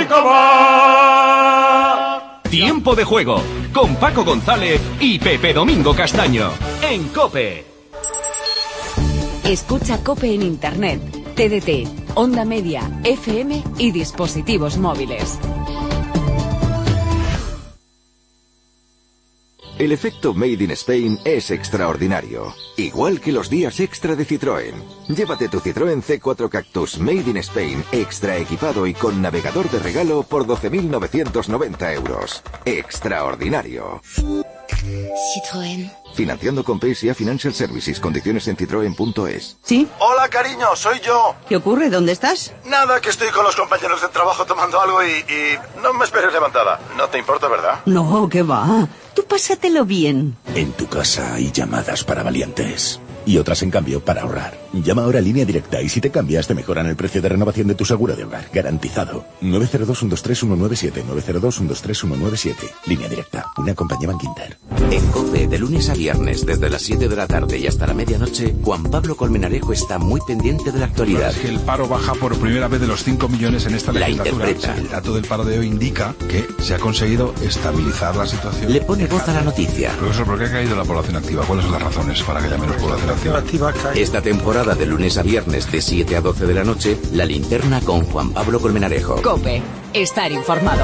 Bricomar. Tiempo de juego con Paco González y Pepe Domingo Castaño en COPE. Escucha COPE en internet, T D T, onda media, F M y dispositivos móviles. El efecto Made in Spain es extraordinario, igual que los días extra de Citroën. Llévate tu Citroën C cuatro Cactus Made in Spain extra equipado y con navegador de regalo por doce mil novecientos noventa euros. Extraordinario. Citroën. Financiando con P S A Financial Services. Condiciones en citroen punto es. ¿Sí? Hola, cariño, soy yo. ¿Qué ocurre? ¿Dónde estás? Nada, que estoy con los compañeros de trabajo tomando algo y, y no me esperes levantada. No te importa, ¿verdad? No, ¿qué va? Tú pásatelo bien. En tu casa hay llamadas para valientes y otras, en cambio, para ahorrar. Llama ahora a Línea Directa y si te cambias te mejoran el precio de renovación de tu seguro de hogar. Garantizado. nueve cero dos, uno dos tres, uno nueve siete. nueve cero dos, uno dos tres, uno nueve siete. Línea Directa. Una compañía Bankinter. En COPE, de lunes a viernes, desde las siete de la tarde y hasta la medianoche, Juan Pablo Colmenarejo está muy pendiente de la actualidad. Es que el paro baja por primera vez de los cinco millones en esta La legislatura. interpreta. El dato del paro de hoy indica que se ha conseguido estabilizar la situación. Le pone voz a la noticia. Profesor, ¿por qué ha caído la población activa? ¿Cuáles son las razones para que haya menos población activa? Esta temporada, de lunes a viernes, de siete a doce de la noche, La Linterna con Juan Pablo Colmenarejo. COPE. Estar informado.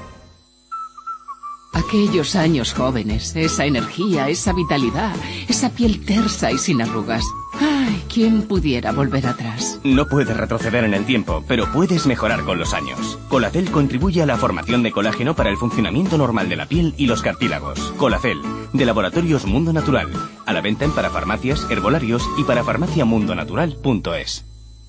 Aquellos años jóvenes, esa energía, esa vitalidad, esa piel tersa y sin arrugas. Ay, ¿quién pudiera volver atrás? No puedes retroceder en el tiempo, pero puedes mejorar con los años. Colacel contribuye a la formación de colágeno para el funcionamiento normal de la piel y los cartílagos. Colacel, de Laboratorios Mundo Natural. A la venta en parafarmacias, herbolarios y parafarmaciamundonatural punto es.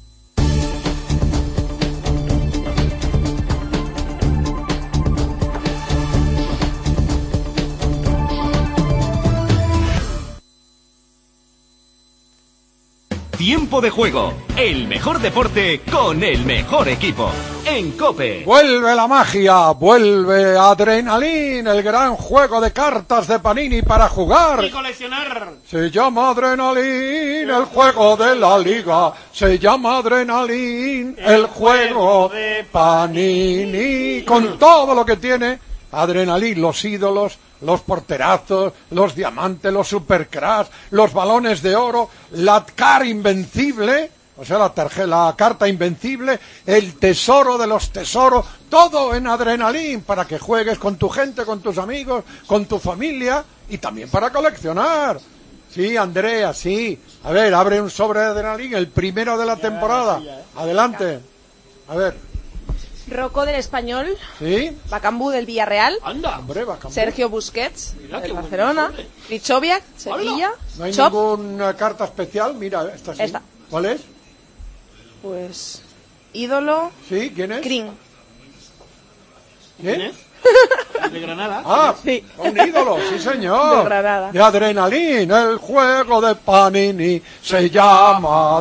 Tiempo de juego, el mejor deporte con el mejor equipo. En COPE. Vuelve la magia, vuelve Adrenalin, el gran juego de cartas de Panini para jugar. Y coleccionar. Se llama Adrenalin, el juego de la liga. Se llama Adrenalin, el juego de Panini. Con todo lo que tiene Adrenalin, los ídolos, los porterazos, los diamantes, los supercrash, los balones de oro, la car invencible, o sea, la tarjeta, la carta invencible, el tesoro de los tesoros, todo en Adrenalin para que juegues con tu gente, con tus amigos, con tu familia y también para coleccionar. Sí, Andrea, sí. A ver, abre un sobre de Adrenalin, el primero de la temporada. Adelante. A ver. Rocco del Español. Sí. Bacambú del Villarreal. Anda. Hombre, Bacambú. Sergio Busquets del Barcelona. Krichoviak, Sevilla. No hay Chop. ninguna carta especial. Mira, esta sí. Esta. ¿Cuál es? Pues ídolo. Sí, ¿quién es? Kring. ¿Quién es? De Granada. Ah, sí. Un ídolo, sí señor. De Granada. De Adrenalin, el juego de Panini se llama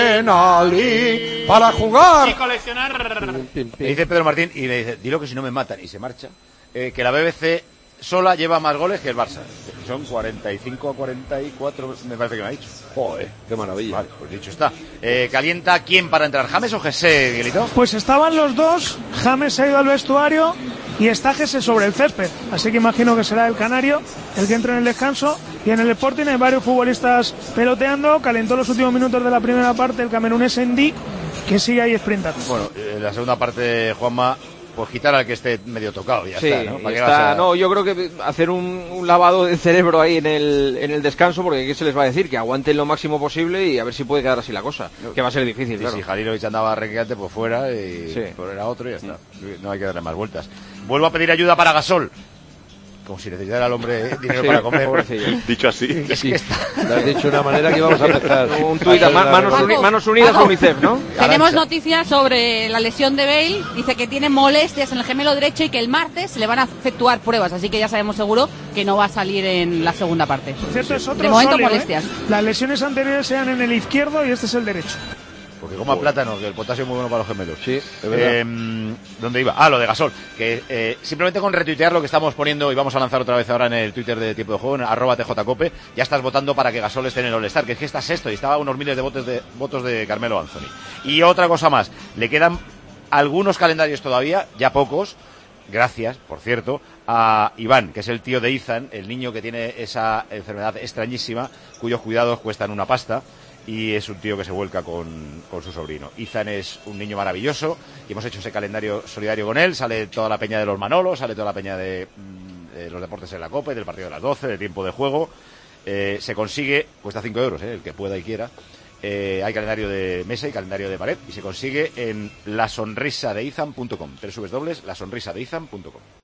Adrenalin para jugar. Y coleccionar. Le dice Pedro Martín y le dice, dilo que si no me matan, y se marcha, eh, que la B B C sola lleva más goles que el Barça. Son cuarenta y cinco a cuarenta y cuatro, me parece que me ha dicho. Joder, qué maravilla. Vale, pues dicho está. Eh, ¿Calienta quién para entrar? ¿James o Jesse, Miguelito? Pues estaban los dos, James se ha ido al vestuario y está Jesse sobre el césped. Así que imagino que será el canario el que entra en el descanso. Y en el Sporting hay varios futbolistas peloteando. Calentó los últimos minutos de la primera parte el camerunés Endi, que sigue ahí sprintando. Bueno, en la segunda parte, Juanma, pues quitar al que esté medio tocado, ya sí, está, ¿no? ¿Para qué está, vas a... no, yo creo que hacer un, un lavado de cerebro ahí en el, en el descanso, porque ¿qué se les va a decir? Que aguanten lo máximo posible y a ver si puede quedar así la cosa, que va a ser difícil, sí, claro. Si Jalilovic andaba requeante, pues fuera y Sí. por era otro y ya está. No hay que darle más vueltas. Vuelvo a pedir ayuda para Gasol. Como si necesitara el hombre dinero Sí, para comer. pobrecillo. Dicho así. Es que está... Lo has dicho de una manera que íbamos a empezar. Un tuit, a ma- manos, uni- manos unidas a UNICEF, ¿no? Tenemos noticias sobre la lesión de Bale. Dice que tiene molestias en el gemelo derecho y que el martes le van a efectuar pruebas. Así que ya sabemos seguro que no va a salir en la segunda parte. Por cierto, es otro de momento, sólido, molestias. ¿eh? Las lesiones anteriores sean en el izquierdo y este es el derecho. Porque coma plátano, que el potasio es muy bueno para los gemelos. Sí, es verdad. Eh, ¿Dónde iba? Ah, lo de Gasol. Que eh, simplemente con retuitear lo que estamos poniendo, y vamos a lanzar otra vez ahora en el Twitter de Tiempo de Juego, en arroba tjcope, ya estás votando para que Gasol esté en el All-Star, que es que está sexto y estaba a unos miles de votos de, votos de Carmelo Anthony. Y otra cosa más, le quedan algunos calendarios todavía, ya pocos, gracias, por cierto, a Iván, que es el tío de Ethan, el niño que tiene esa enfermedad extrañísima, cuyos cuidados cuestan una pasta. Y es un tío que se vuelca con, con su sobrino. Ethan es un niño maravilloso y hemos hecho ese calendario solidario con él. Sale toda la peña de los Manolos, sale toda la peña de de los deportes en la Copa, del partido de las doce, de tiempo de juego. Eh, se consigue, cuesta cinco euros, eh, el que pueda y quiera. Eh, hay calendario de mesa y calendario de pared y se consigue en lasonrisadeizan punto com, doble u doble u doble u punto lasonrisadeizan punto com.